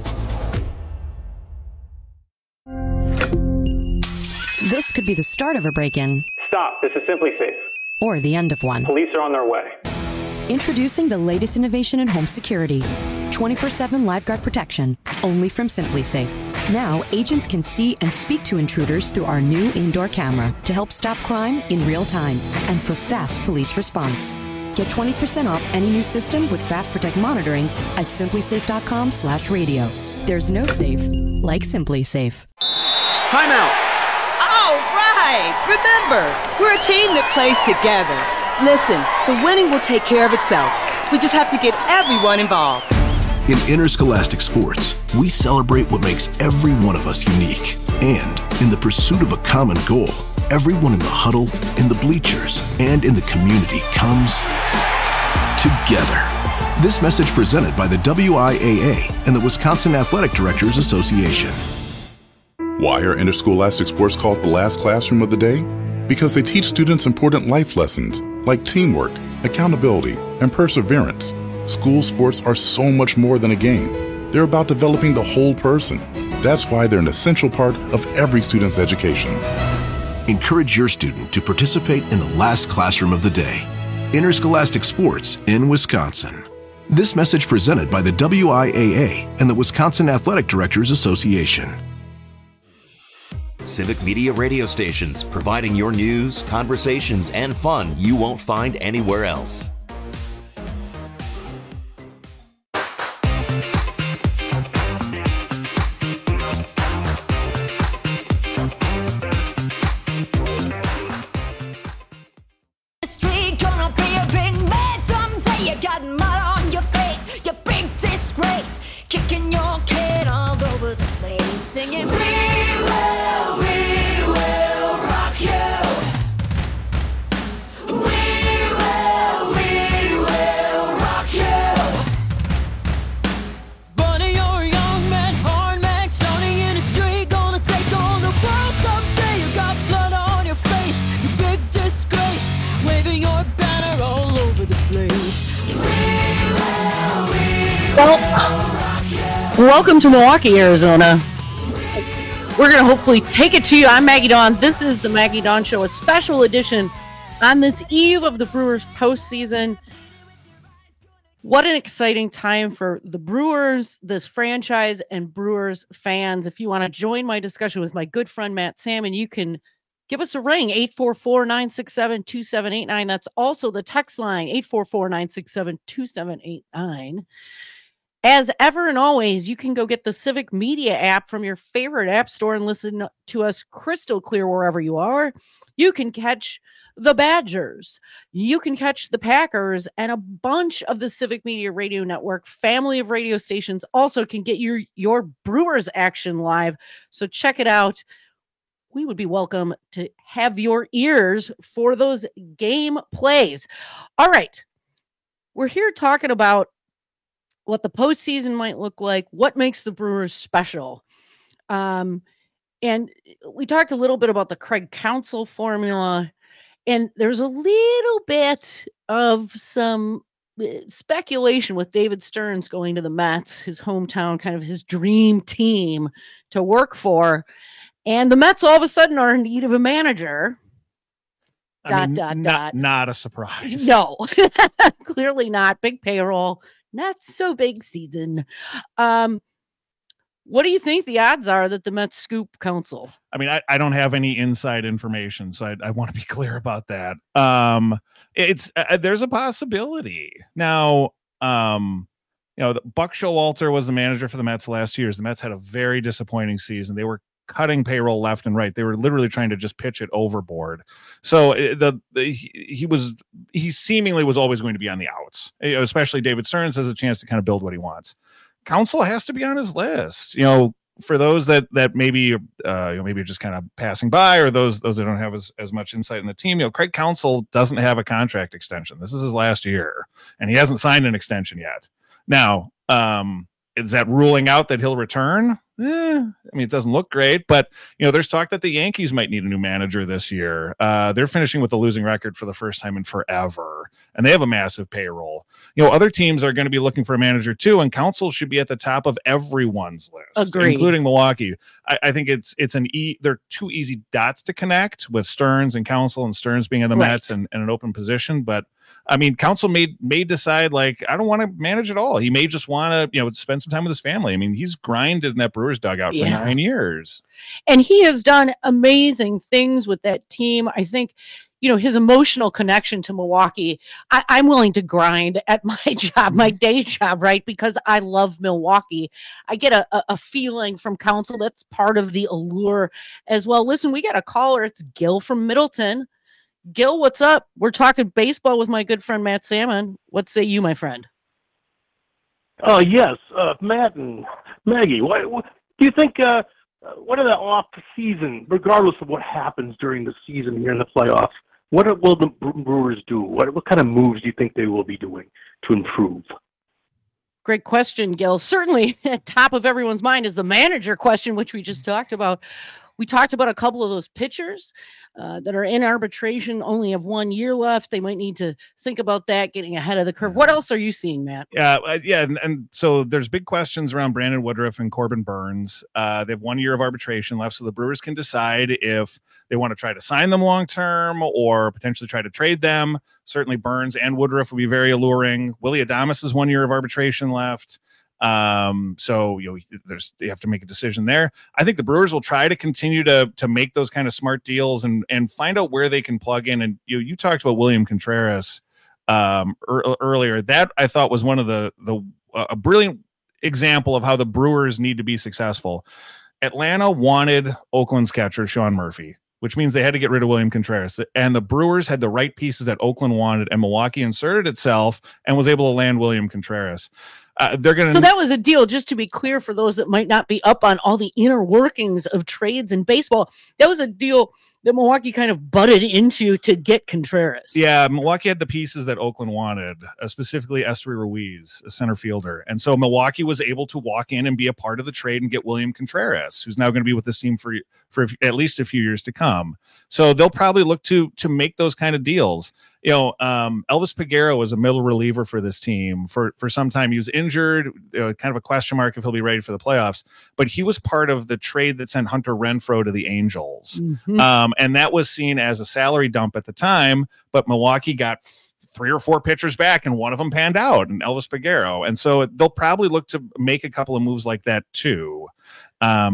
This could be the start of a break-in. Stop. This is Simply Safe. Or the end of one. Police are on their way. Introducing the latest innovation in home security. twenty-four seven LiveGuard protection, only from Simply Safe. Now, agents can see and speak to intruders through our new indoor camera to help stop crime in real time and for fast police response. Get twenty percent off any new system with Fast Protect monitoring at simply safe dot com slash radio. There's no safe like Simply Safe. Timeout! All right! Remember, we're a team that plays together. Listen, the winning will take care of itself. We just have to get everyone involved. In interscholastic sports, we celebrate what makes every one of us unique. And in the pursuit of a common goal, everyone in the huddle, in the bleachers, and in the community comes together. This message presented by the W I A A and the Wisconsin Athletic Directors Association. Why are interscholastic sports called the last classroom of the day? Because they teach students important life lessons like teamwork, accountability, and perseverance. School sports are so much more than a game. They're about developing the whole person. That's why they're an essential part of every student's education. Encourage your student to participate in the last classroom of the day. Interscholastic sports in Wisconsin. This message presented by the W I A A and the Wisconsin Athletic Directors Association. Civic Media radio stations, providing your news, conversations, and fun you won't find anywhere else. Street gonna be a big man someday. You got mud on your face, you big disgrace, kicking your kid all over the place, singing, we will, we will rock you. We will, we will rock you. Bunny, you're a young man, hard man, shouting in the street, gonna take on the world someday. You got blood on your face, you big disgrace, waving your banner all over the place. We will, we Well, welcome to Milwaukee, Arizona. We're going to hopefully take it to you. I'm Maggie Dawn. This is the Maggie Dawn Show, a special edition on this eve of the Brewers postseason. What an exciting time for the Brewers, this franchise, and Brewers fans. If you want to join my discussion with my good friend Matt Salmon, you can give us a ring, eight four four, nine six seven, two seven eight nine. That's also the text line, eight four four, nine six seven, two seven eight nine. As ever and always, you can go get the Civic Media app from your favorite app store and listen to us crystal clear wherever you are. You can catch the Badgers. You can catch the Packers, and a bunch of the Civic Media Radio Network family of radio stations also can get your, your Brewers action live. So check it out. We would be welcome to have your ears for those game plays. All right. We're here talking about what the postseason might look like, what makes the Brewers special. Um, and we talked a little bit about the Craig Counsell formula, and there's a little bit of some speculation with David Stearns going to the Mets, his hometown, kind of his dream team to work for. And the Mets all of a sudden are in need of a manager. I Dot, mean, dot, not, dot. not a surprise. No, clearly not. Big payroll, not so big season. Um, what do you think the odds are that the Mets scoop Counsell? I mean, I, I don't have any inside information, so I, I want to be clear about that. Um, it's uh, there's a possibility. Now, um, you know, the, Buck Showalter was the manager for the Mets last year. The Mets had a very disappointing season. They were cutting payroll left and right. They were literally trying to just pitch it overboard. So the, the he, he was he seemingly was always going to be on the outs. Especially David Stearns has a chance to kind of build what he wants. Counsell has to be on his list. You know, for those that that maybe uh, you know, maybe just kind of passing by, or those those that don't have as, as much insight in the team. You know, Craig Counsell doesn't have a contract extension. This is his last year, and he hasn't signed an extension yet. Now, um, is that ruling out that he'll return? Eh, I mean, it doesn't look great, but you know, there's talk that the Yankees might need a new manager this year. Uh, they're finishing with a losing record for the first time in forever, and they have a massive payroll. You know, other teams are going to be looking for a manager too, and Counsell should be at the top of everyone's list, Agreed. including Milwaukee. I, I think it's it's an e. They're two easy dots to connect with Stearns and Counsell, and Stearns being in the Right. Mets and, and an open position, but. I mean, Counsell may may decide like I don't want to manage at all. He may just want to, you know, spend some time with his family. I mean, he's grinded in that Brewers dugout for Yeah. nine years. And he has done amazing things with that team. I think, you know, his emotional connection to Milwaukee, I, I'm willing to grind at my job, my day job, right? Because I love Milwaukee. I get a, a, a feeling from Counsell that's part of the allure as well. Listen, we got a caller. It's Gil from Middleton. Gil, what's up? We're talking baseball with my good friend Matt Salmon. What say you, my friend? Oh, yes. Uh, Matt and Maggie, what, what do you think, uh, what are the off season, regardless of what happens during the season here in the playoffs, what are, will the Brewers do? What, what kind of moves do you think they will be doing to improve? Great question, Gil. Certainly at top of everyone's mind is the manager question, which we just talked about. We talked about a couple of those pitchers uh, that are in arbitration, only have one year left. They might need to think about that, getting ahead of the curve. What else are you seeing, Matt? Yeah, uh, yeah, and, and so there's big questions around Brandon Woodruff and Corbin Burns. Uh, they have one year of arbitration left, so the Brewers can decide if they want to try to sign them long term or potentially try to trade them. Certainly, Burns and Woodruff will be very alluring. Willy Adames has one year of arbitration left. Um, so you know, there's you have to make a decision there. I think the Brewers will try to continue to to make those kind of smart deals and and find out where they can plug in. And you you talked about William Contreras um er, earlier. That I thought was one of the the uh, a brilliant example of how the Brewers need to be successful. Atlanta wanted Oakland's catcher Sean Murphy, which means they had to get rid of William Contreras. And the Brewers had the right pieces that Oakland wanted, and Milwaukee inserted itself and was able to land William Contreras. Uh, they're going to. So that was a deal, just to be clear for those that might not be up on all the inner workings of trades in baseball. That was a deal that Milwaukee kind of butted into to get Contreras. Yeah, Milwaukee had the pieces that Oakland wanted, uh, specifically Esteury Ruiz, a center fielder. And so Milwaukee was able to walk in and be a part of the trade and get William Contreras, who's now going to be with this team for for at least a few years to come. So they'll probably look to to make those kind of deals. You know, um, Elvis Peguero was a middle reliever for this team for, for some time. He was injured, uh, kind of a question mark if he'll be ready for the playoffs. But he was part of the trade that sent Hunter Renfroe to the Angels. Mm-hmm. Um, and that was seen as a salary dump at the time. But Milwaukee got f- three or four pitchers back, and one of them panned out, and Elvis Peguero. And so they'll probably look to make a couple of moves like that too. Um,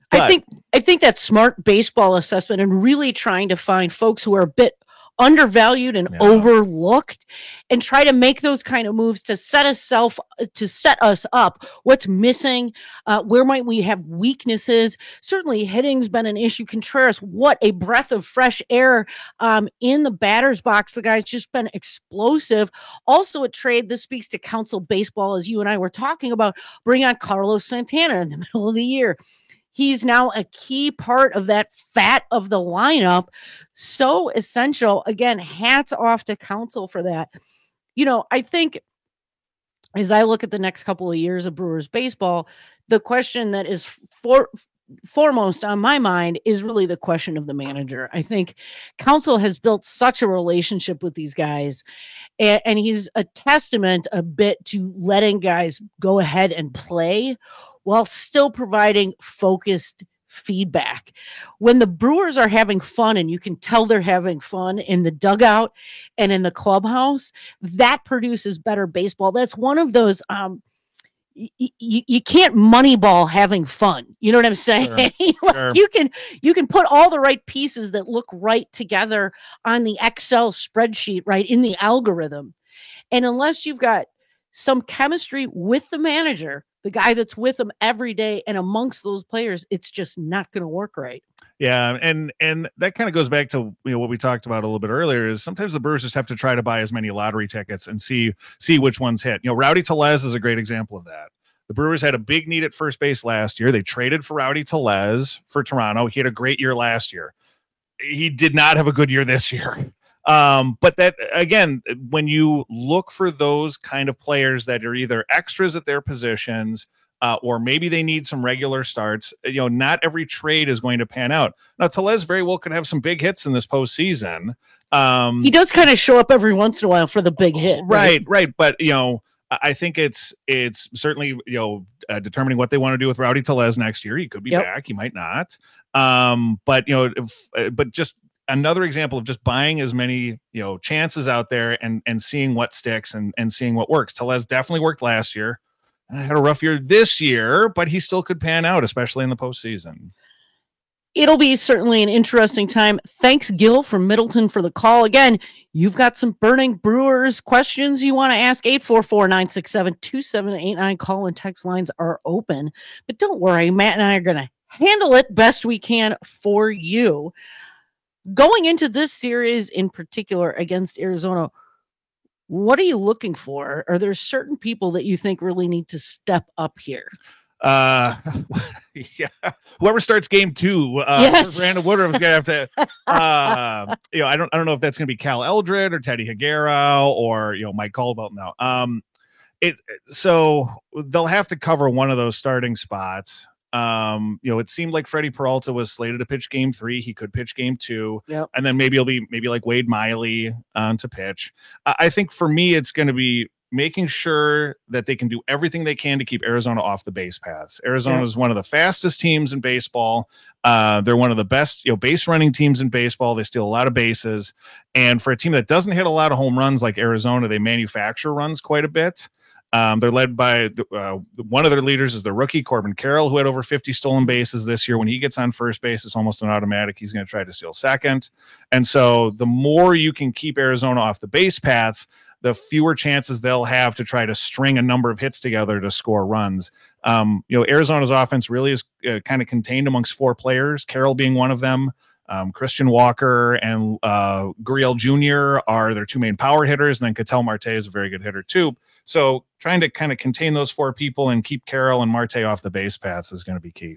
I But- think I think that smart baseball assessment and really trying to find folks who are a bit undervalued and overlooked and try to make those kind of moves to set us self to set us up. What's missing? Uh, where might we have weaknesses? Certainly hitting's been an issue. Contreras, what a breath of fresh air um, in the batter's box. The guy's just been explosive. Also a trade, this speaks to Council Baseball, as you and I were talking about, bring on Carlos Santana in the middle of the year. He's now a key part of that fat of the lineup. So essential. Again, hats off to Council for that. You know, I think as I look at the next couple of years of Brewers baseball, the question that is for foremost on my mind is really the question of the manager. I think Council has built such a relationship with these guys, and, and he's a testament a bit to letting guys go ahead and play while still providing focused feedback. When the Brewers are having fun, and you can tell they're having fun in the dugout and in the clubhouse, that produces better baseball. That's one of those, um, y- y- you can't moneyball having fun. You know what I'm saying? Sure. Like, Sure. you can, you can put all the right pieces that look right together on the Excel spreadsheet, right in the algorithm. And unless you've got some chemistry with the manager, the guy that's with them every day and amongst those players, it's just not going to work right. Yeah, and and that kind of goes back to, you know, what we talked about a little bit earlier, is sometimes the Brewers just have to try to buy as many lottery tickets and see see which ones hit. You know, Rowdy Tellez is a great example of that. The Brewers had a big need at first base last year. They traded for Rowdy Tellez for Toronto. He had a great year last year. He did not have a good year this year. Um, but that, again, when you look for those kind of players that are either extras at their positions, uh, or maybe they need some regular starts, you know, not every trade is going to pan out. Now, Tellez very well could have some big hits in this postseason. Um, He does kind of show up every once in a while for the big hit. right, right. But, you know, I think it's it's certainly, you know, uh, determining what they want to do with Rowdy Tellez next year. He could be Yep. back. He might not. Um, but, you know, if, uh, but just another example of just buying as many, you know, chances out there and and seeing what sticks and and seeing what works. Tellez definitely worked last year. I had a rough year this year, but he still could pan out, especially in the postseason. It'll be certainly an interesting time. Thanks, Gil from Middleton, for the call. Again, you've got some burning Brewers questions you want to ask. eight four four, nine six seven, two seven eight nine. Call and text lines are open. But don't worry, Matt and I are going to handle it best we can for you. Going into this series in particular against Arizona, what are you looking for? Are there certain people that you think really need to step up here? Uh, yeah. Whoever starts game two, uh, Yes. Brandon Woodruff is gonna have to. Uh, you know, I don't, I don't know if that's gonna be Cal Eldred or Teddy Higuera or, you know, Mike Caldwell. No, um, it. So they'll have to cover one of those starting spots. Um, you know, it seemed like Freddie Peralta was slated to pitch game three. He could pitch game two, Yep. and then maybe it'll be maybe like Wade Miley on to pitch. I, I think for me, it's going to be making sure that they can do everything they can to keep Arizona off the base paths. Arizona Yeah. is one of the fastest teams in baseball. Uh, they're one of the best, you know, base running teams in baseball. They steal a lot of bases, and for a team that doesn't hit a lot of home runs like Arizona, they manufacture runs quite a bit. Um, they're led by uh, one of their leaders is the rookie Corbin Carroll, who had over fifty stolen bases this year. When he gets on first base, it's almost an automatic. He's going to try to steal second. And so the more you can keep Arizona off the base paths, the fewer chances they'll have to try to string a number of hits together to score runs. Um, you know, Arizona's offense really is uh, kind of contained amongst four players, Carroll being one of them. Um, Christian Walker and uh, Gurriel Junior are their two main power hitters, and then Ketel Marte is a very good hitter too. So trying to kind of contain those four people and keep Carroll and Marte off the base paths is going to be key.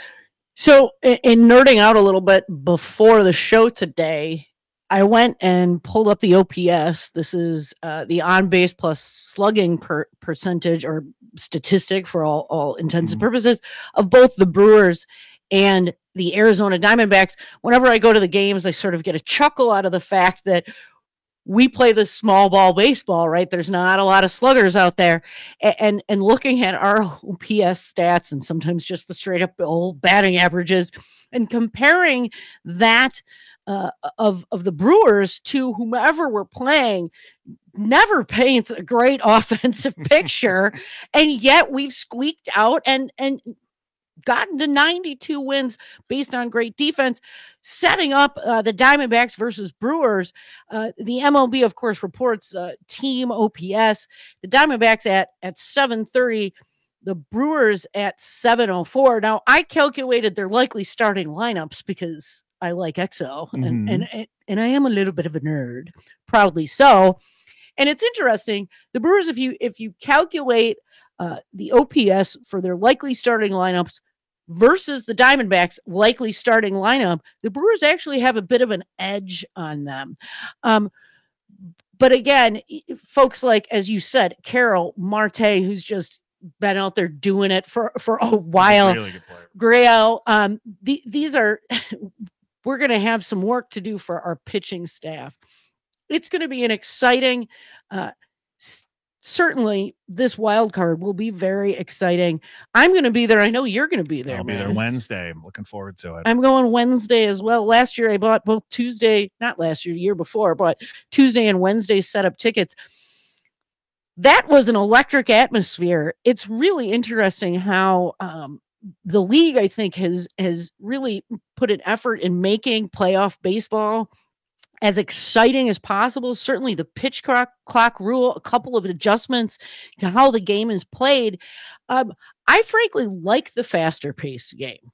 So, in, in nerding out a little bit before the show today, I went and pulled up the O P S. This is uh, the on-base plus slugging per percentage or statistic for all, all intents and purposes of both the Brewers and the Arizona Diamondbacks. Whenever I go to the games, I sort of get a chuckle out of the fact that we play the small ball baseball, right? There's not a lot of sluggers out there. And, and, and looking at our O P S stats and sometimes just the straight up old batting averages and comparing that uh, of, of the Brewers to whomever we're playing never paints a great offensive picture. And yet we've squeaked out and, and gotten to ninety-two wins based on great defense, setting up uh, the Diamondbacks versus Brewers. Uh, the M L B, of course, reports uh, team O P S. The Diamondbacks at, at seven thirty, the Brewers at seven oh four. Now, I calculated their likely starting lineups because I like Excel, Mhm. and, and, and I am a little bit of a nerd, proudly so. And it's interesting. The Brewers, if you if you calculate uh, the O P S for their likely starting lineups versus the Diamondbacks' likely starting lineup, the Brewers actually have a bit of an edge on them. Um, but again, folks like, as you said, Carroll, Marte, who's just been out there doing it for, for a while. Really good player. Grail, um, the, these are, we're going to have some work to do for our pitching staff. It's going to be an exciting, uh, s- certainly this wild card will be very exciting. I'm going to be there. I know you're going to be there. I'll be man. there Wednesday. I'm looking forward to it. I'm going Wednesday as well. Last year I bought both Tuesday, not last year, the year before, but Tuesday and Wednesday setup tickets. That was an electric atmosphere. It's really interesting how um, the league, I think, has has really put an effort in making playoff baseball as exciting as possible. Certainly the pitch clock, clock rule, a couple of adjustments to how the game is played. Um, I frankly like the faster paced game.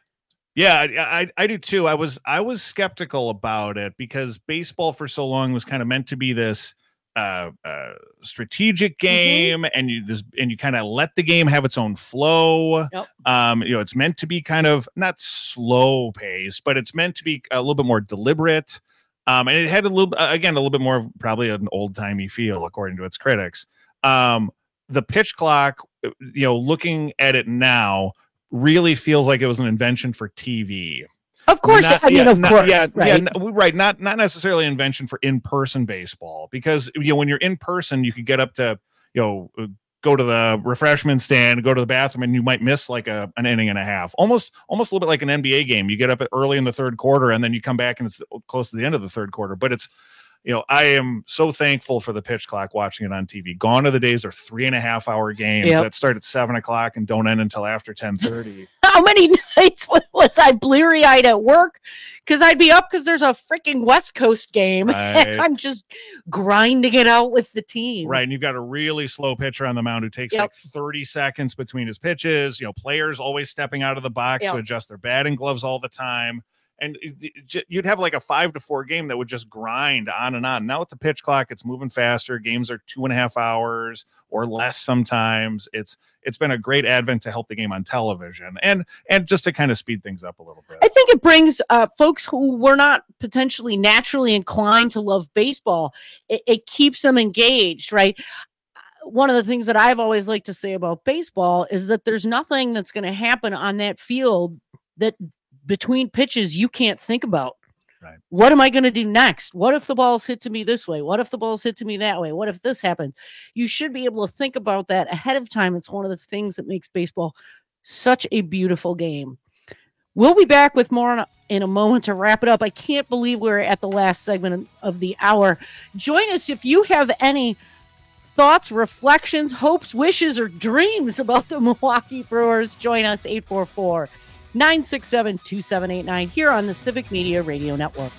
Yeah, I, I I do too. I was I was skeptical about it because baseball for so long was kind of meant to be this uh, uh, strategic game, mm-hmm. and you this and you kind of let the game have its own flow. Yep. Um, you know, it's meant to be kind of not slow paced, but it's meant to be a little bit more deliberate. Um, and it had a little, again, a little bit more of probably an old timey feel, according to its critics. Um, the pitch clock, you know, looking at it now, really feels like it was an invention for T V. Of course, Not, I mean, yeah, of not, course, yeah, right. yeah, n- right. Not not necessarily an invention for in-person baseball, because you know when you're in person, you could get up to you know go to the refreshment stand, go to the bathroom, and you might miss like a an inning and a half. Almost almost a little bit like an N B A game. You get up early in the third quarter, and then you come back and it's close to the end of the third quarter. But it's you know, I am so thankful for the pitch clock watching it on T V. Gone are the days are three and a half hour games Yep. that start at seven o'clock and don't end until after ten thirty. How many nights was I bleary eyed at work? Because I'd be up because there's a freaking West Coast game. Right. And I'm just grinding it out with the team. Right. And you've got a really slow pitcher on the mound who takes Yep. like thirty seconds between his pitches. You know, players always stepping out of the box Yep. to adjust their batting gloves all the time. And it- it j- you'd have like a five to four game that would just grind on and on. Now with the pitch clock, it's moving faster. Games are two and a half hours or less sometimes. It's it's been a great advent to help the game on television and and just to kind of speed things up a little bit. I think it brings uh, folks who were not potentially naturally inclined to love baseball, it, it keeps them engaged, right? One of the things that I've always liked to say about baseball is that there's nothing that's going to happen on that field that between pitches you can't think about. Right. What am I going to do next? What if the ball's hit to me this way? What if the ball's hit to me that way? What if this happens? You should be able to think about that ahead of time. It's one of the things that makes baseball such a beautiful game. We'll be back with more in a, in a moment to wrap it up. I can't believe we're at the last segment of the hour. Join us if you have any thoughts, reflections, hopes, wishes, or dreams about the Milwaukee Brewers. Join us, eight four four, nine six seven, two seven eight nine, here on the Civic Media Radio Network.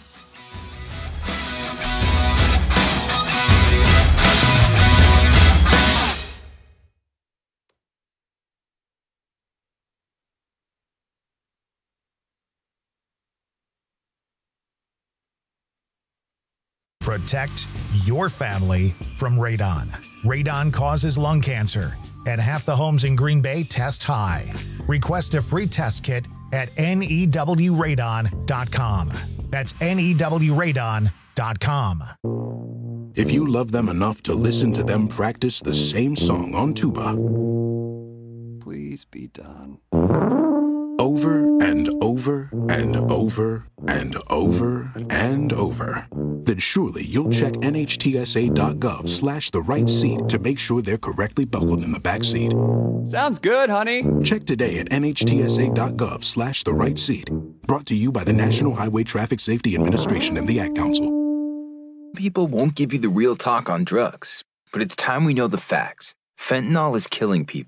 Protect your family from radon. Radon causes lung cancer, and half the homes in Green Bay test high. Request a free test kit at N E W radon dot com. That's N E W radon dot com. If you love them enough to listen to them practice the same song on tuba, Please be done. over and over and over and over and over, then surely you'll check N H T S A dot gov slash the right seat to make sure they're correctly buckled in the back seat. Sounds good, honey. Check today at N H T S A dot gov slash the right seat. Brought to you by the National Highway Traffic Safety Administration and the Ad Council. People won't give you the real talk on drugs, but it's time we know the facts. Fentanyl is killing people.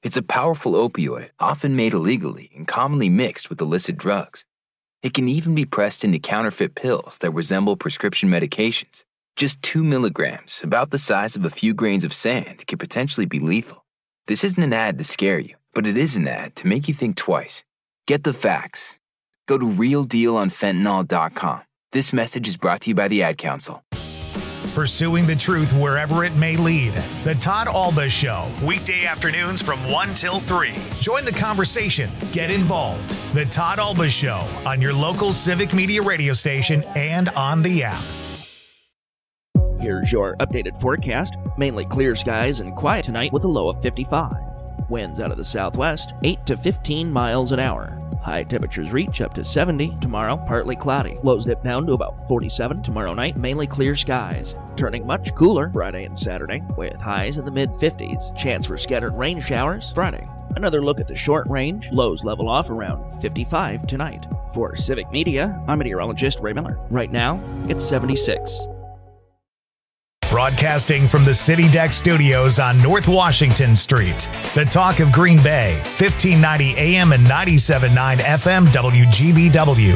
It's a powerful opioid, often made illegally and commonly mixed with illicit drugs. It can even be pressed into counterfeit pills that resemble prescription medications. Just two milligrams, about the size of a few grains of sand, could potentially be lethal. This isn't an ad to scare you, but it is an ad to make you think twice. Get the facts. Go to real deal on fentanyl dot com. This message is brought to you by the Ad Council. Pursuing the truth wherever it may lead. The Todd Alba Show, weekday afternoons from one till three. Join the conversation. Get involved. The Todd Alba Show on your local Civic Media radio station and on the app. Here's your updated forecast. Mainly clear skies and quiet tonight with a low of fifty-five. Winds out of the southwest, eight to fifteen miles an hour. High temperatures reach up to seventy. Tomorrow, partly cloudy. Lows dip down to about forty-seven. Tomorrow night, mainly clear skies. Turning much cooler Friday and Saturday, with highs in the mid-fifties. Chance for scattered rain showers Friday. Another look at the short range. Lows level off around fifty-five tonight. For Civic Media, I'm meteorologist Ray Miller. Right now, it's seventy-six. Broadcasting from the City Deck Studios on North Washington Street. The talk of Green Bay, fifteen ninety A M and ninety-seven point nine F M W G B W.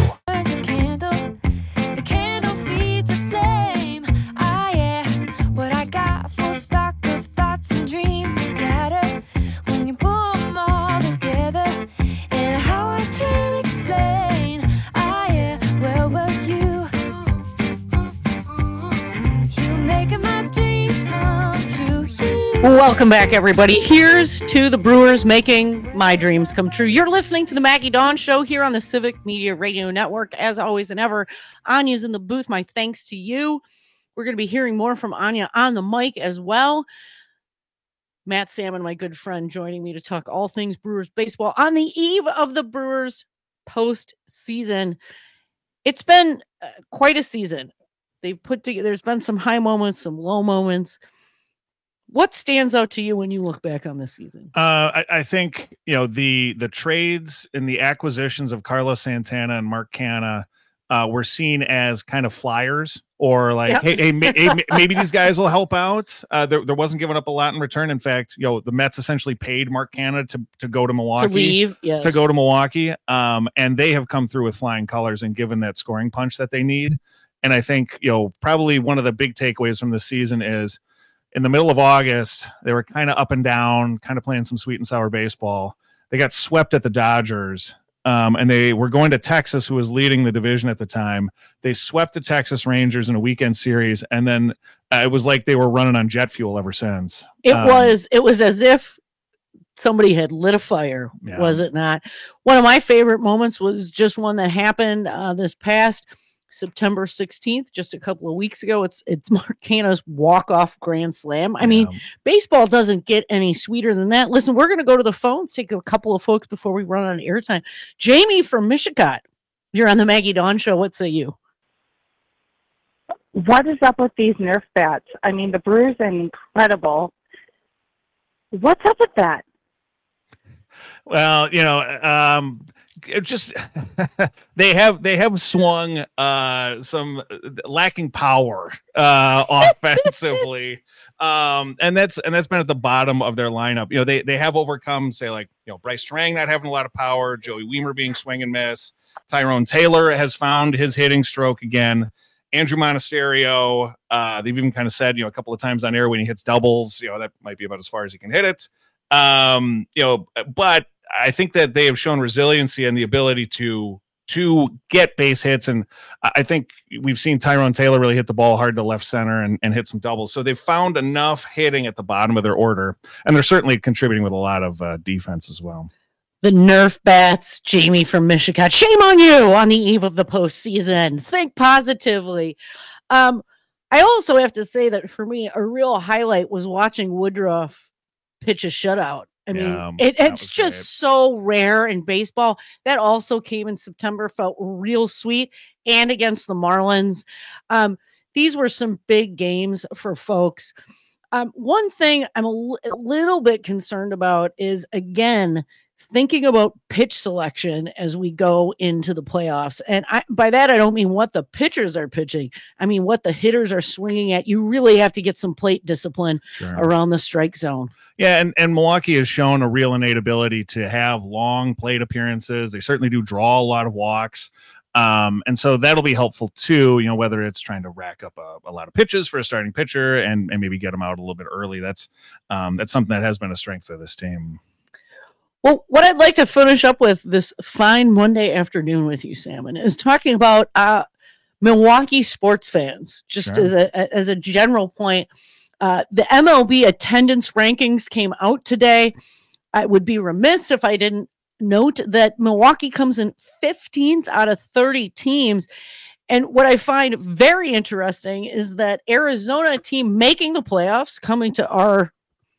Welcome back, everybody. Here's to the Brewers making my dreams come true. You're listening to the Maggie Dawn Show here on the Civic Media Radio Network. As always and ever, Anya's in the booth. My thanks to you. We're going to be hearing more from Anya on the mic as well. Matt Salmon, my good friend, joining me to talk all things Brewers baseball on the eve of the Brewers postseason. It's been uh, quite a season. They've put together, there's been some high moments, some low moments. What stands out to you when you look back on this season? Uh, I, I think, you know, the the trades and the acquisitions of Carlos Santana and Mark Canha uh, were seen as kind of flyers, or like, yep. hey, hey, ma- hey, maybe these guys will help out. Uh, there, there wasn't giving up a lot in return. In fact, you know, the Mets essentially paid Mark Canha to to go to Milwaukee, to leave, yes. to go to Milwaukee, um, and they have come through with flying colors and given that scoring punch that they need. And I think, you know, probably one of the big takeaways from this season is, in the middle of August, they were kind of up and down, kind of playing some sweet and sour baseball. They got swept at the Dodgers, um, and they were going to Texas, who was leading the division at the time. They swept the Texas Rangers in a weekend series, and then uh, it was like they were running on jet fuel ever since. It um, was it was as if somebody had lit a fire, yeah. Was it not? One of my favorite moments was just one that happened uh, this past September sixteenth, just a couple of weeks ago. It's it's Mark Canha's walk-off grand slam. I yeah. mean, baseball doesn't get any sweeter than that. Listen, we're going to go to the phones, take a couple of folks before we run on airtime. Jamie from Michigan, you're on the Maggie Dawn Show. What say you? What is up with these Nerf bats? I mean, the Brewers are incredible. What's up with that? Well, you know, um, it just they have they have swung uh, some lacking power uh, offensively, um, and that's and that's been at the bottom of their lineup. You know, they they have overcome, say, like, you know, Bryce Strang not having a lot of power, Joey Weimer being swing and miss, Tyrone Taylor has found his hitting stroke again. Andrew Monasterio, uh, they've even kind of said, you know, a couple of times on air when he hits doubles, you know, that might be about as far as he can hit it. Um, you know, but I think that they have shown resiliency and the ability to to get base hits, and I think we've seen Tyrone Taylor really hit the ball hard to left center and, and hit some doubles. So they've found enough hitting at the bottom of their order, and they're certainly contributing with a lot of uh, defense as well. The Nerf bats, Jamie from Michigan. Shame on you on the eve of the postseason. Think positively. Um, I also have to say that for me, a real highlight was watching Woodruff pitch a shutout. I mean, yeah, it, it's just great. so rare in baseball. That also came in September, felt real sweet, and against the Marlins. Um, these were some big games for folks. Um, one thing I'm a, l- a little bit concerned about is, again, thinking about pitch selection as we go into the playoffs. And I, by that, I don't mean what the pitchers are pitching. I mean what the hitters are swinging at. You really have to get some plate discipline Sure. around the strike zone. Yeah, and, and Milwaukee has shown a real innate ability to have long plate appearances. They certainly do draw a lot of walks. Um, and so that'll be helpful too, you know, whether it's trying to rack up a, a lot of pitches for a starting pitcher and, and maybe get them out a little bit early. That's um, that's something that has been a strength of this team. Well, what I'd like to finish up with this fine Monday afternoon with you, Salmon, is talking about uh, Milwaukee sports fans, just Sure. as a as a general point. Uh, the M L B attendance rankings came out today. I would be remiss if I didn't note that Milwaukee comes in fifteenth out of thirty teams. And what I find very interesting is that Arizona, a team making the playoffs, coming to our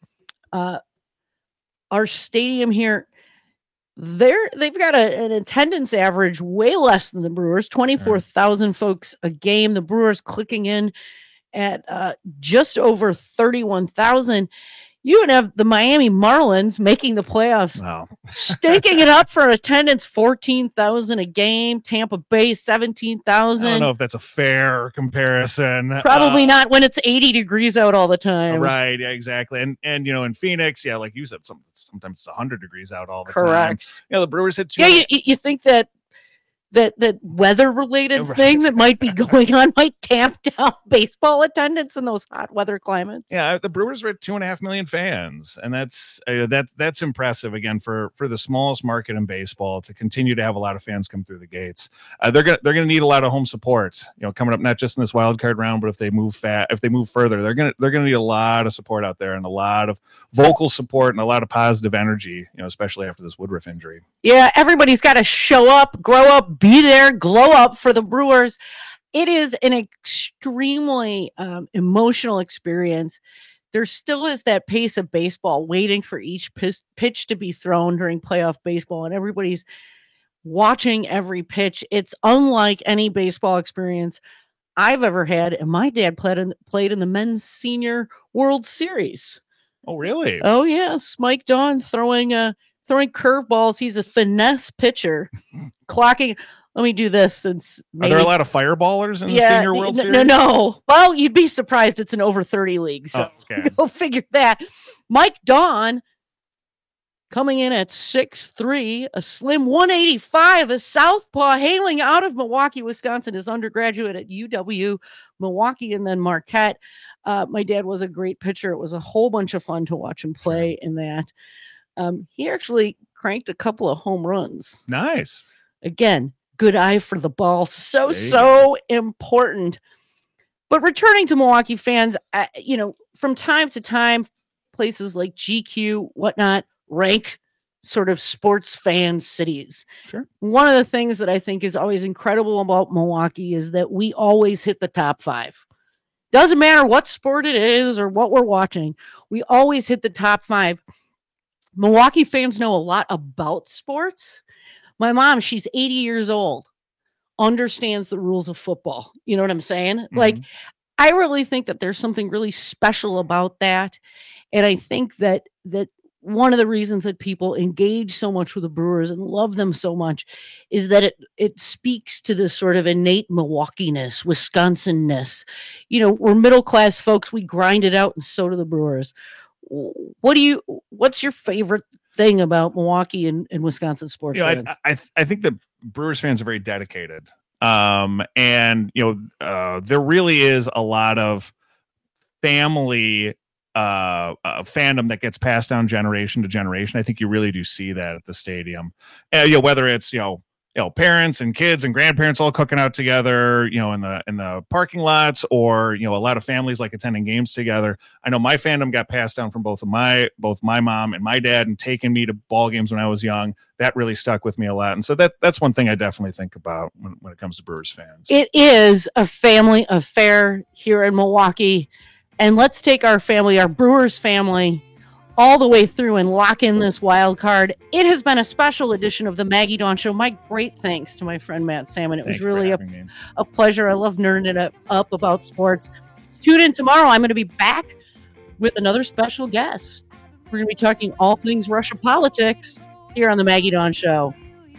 uh, our stadium here, they're they've got a, an attendance average way less than the Brewers, twenty-four thousand folks a game. The Brewers clicking in at uh, just over thirty-one thousand. You would have the Miami Marlins making the playoffs, wow. stinking it up for attendance, fourteen thousand a game. Tampa Bay, seventeen I don't thousand. know if that's a fair comparison. Probably Uh, not when it's eighty degrees out all the time. Right, yeah, exactly. And and you know, in Phoenix, yeah, like you said, some, sometimes it's one hundred degrees out all the time. Correct. You know, the Brewers hit two. Yeah, you, you think that that that weather related Right. thing that might be going on might tamp down baseball attendance in those hot weather climates. Yeah, the Brewers were at two and a half million fans, and that's uh, that's that's impressive again for for the smallest market in baseball to continue to have a lot of fans come through the gates. Uh, they're gonna they're gonna need a lot of home support, you know, coming up not just in this wild card round, but if they move fat, if they move further, they're gonna they're gonna need a lot of support out there and a lot of vocal support and a lot of positive energy, you know, especially after this Woodruff injury. Yeah, everybody's got to show up, grow up, be there, glow up for the Brewers. It is an extremely um, emotional experience. There still is that pace of baseball waiting for each pis- pitch to be thrown during playoff baseball, and everybody's watching every pitch. It's unlike any baseball experience I've ever had, and my dad played in, played in the men's senior World Series. Oh, really? Oh, yes. Mike Dawn throwing uh, throwing curveballs. He's a finesse pitcher, clocking. Let me do this since Are there a lot of fireballers in the Senior World n- Series? No, no. Well, you'd be surprised. It's an over thirty league. So Oh, okay. go figure that. Mike Dawn coming in at six three, a slim one eighty-five, a southpaw hailing out of Milwaukee, Wisconsin, his undergraduate at U W Milwaukee and then Marquette. Uh, my dad was a great pitcher. It was a whole bunch of fun to watch him play in that. Um, he actually cranked a couple of home runs. Nice. Again, good eye for the ball. So, There you so important. But returning to Milwaukee fans, uh, you know, from time to time, places like G Q, whatnot, rank sort of sports fan cities. Sure. One of the things that I think is always incredible about Milwaukee is that we always hit the top five. Doesn't matter what sport it is or what we're watching, we always hit the top five. Milwaukee fans know a lot about sports. My mom, she's eighty years old, understands the rules of football. You know what I'm saying? Mm-hmm. Like, I really think that there's something really special about that. And I think that that one of the reasons that people engage so much with the Brewers and love them so much is that it it speaks to this sort of innate Milwaukee-ness, Wisconsin-ness. You know, we're middle-class folks. We grind it out, and so do the Brewers. What do you? What's your favorite thing about Milwaukee and, and Wisconsin sports You know, fans? I, I I think the Brewers fans are very dedicated, um, and you know, uh, there really is a lot of family uh, uh, fandom that gets passed down generation to generation. I think you really do see that at the stadium. Uh, you know, whether it's you know. You know, parents and kids and grandparents all cooking out together, you know, in the in the parking lots, or you know, a lot of families like attending games together. I know my fandom got passed down from both of my both my mom and my dad, and taking me to ball games when I was young. That really stuck with me a lot, and so that that's one thing I definitely think about when, when it comes to Brewers fans. It is a family affair here in Milwaukee. And let's take our family, our Brewers family, all the way through and lock in this wild card. It has been a special edition of the Maggie Dawn Show. My great thanks to my friend Matt Salmon. It was Thank you for really a, having me. a pleasure. I love nerding it up, up about sports. Tune in tomorrow. I'm going to be back with another special guest. We're going to be talking all things Russia politics. here on the Maggie Dawn Show.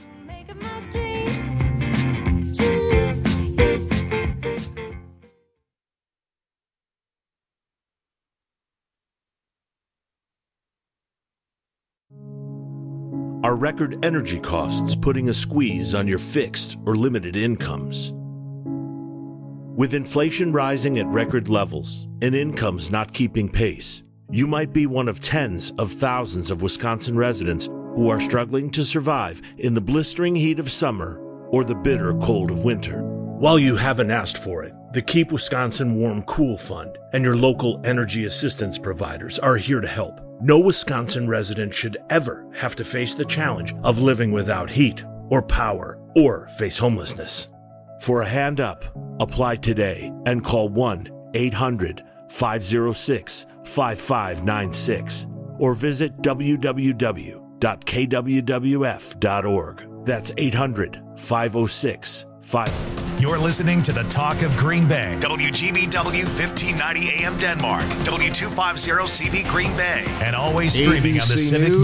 Are record energy costs putting a squeeze on your fixed or limited incomes? With inflation rising at record levels and incomes not keeping pace, you might be one of tens of thousands of Wisconsin residents who are struggling to survive in the blistering heat of summer or the bitter cold of winter. While you haven't asked for it, the Keep Wisconsin Warm Cool Fund and your local energy assistance providers are here to help. No Wisconsin resident should ever have to face the challenge of living without heat or power or face homelessness. For a hand up, apply today and call one eight hundred five oh six five five nine six or visit w w w dot k w w f dot org. That's eight hundred five oh six five. You're listening to the Talk of Green Bay. W G B W fifteen ninety A M Denmark. W two fifty C V Green Bay. And always streaming on the A B C Civic News.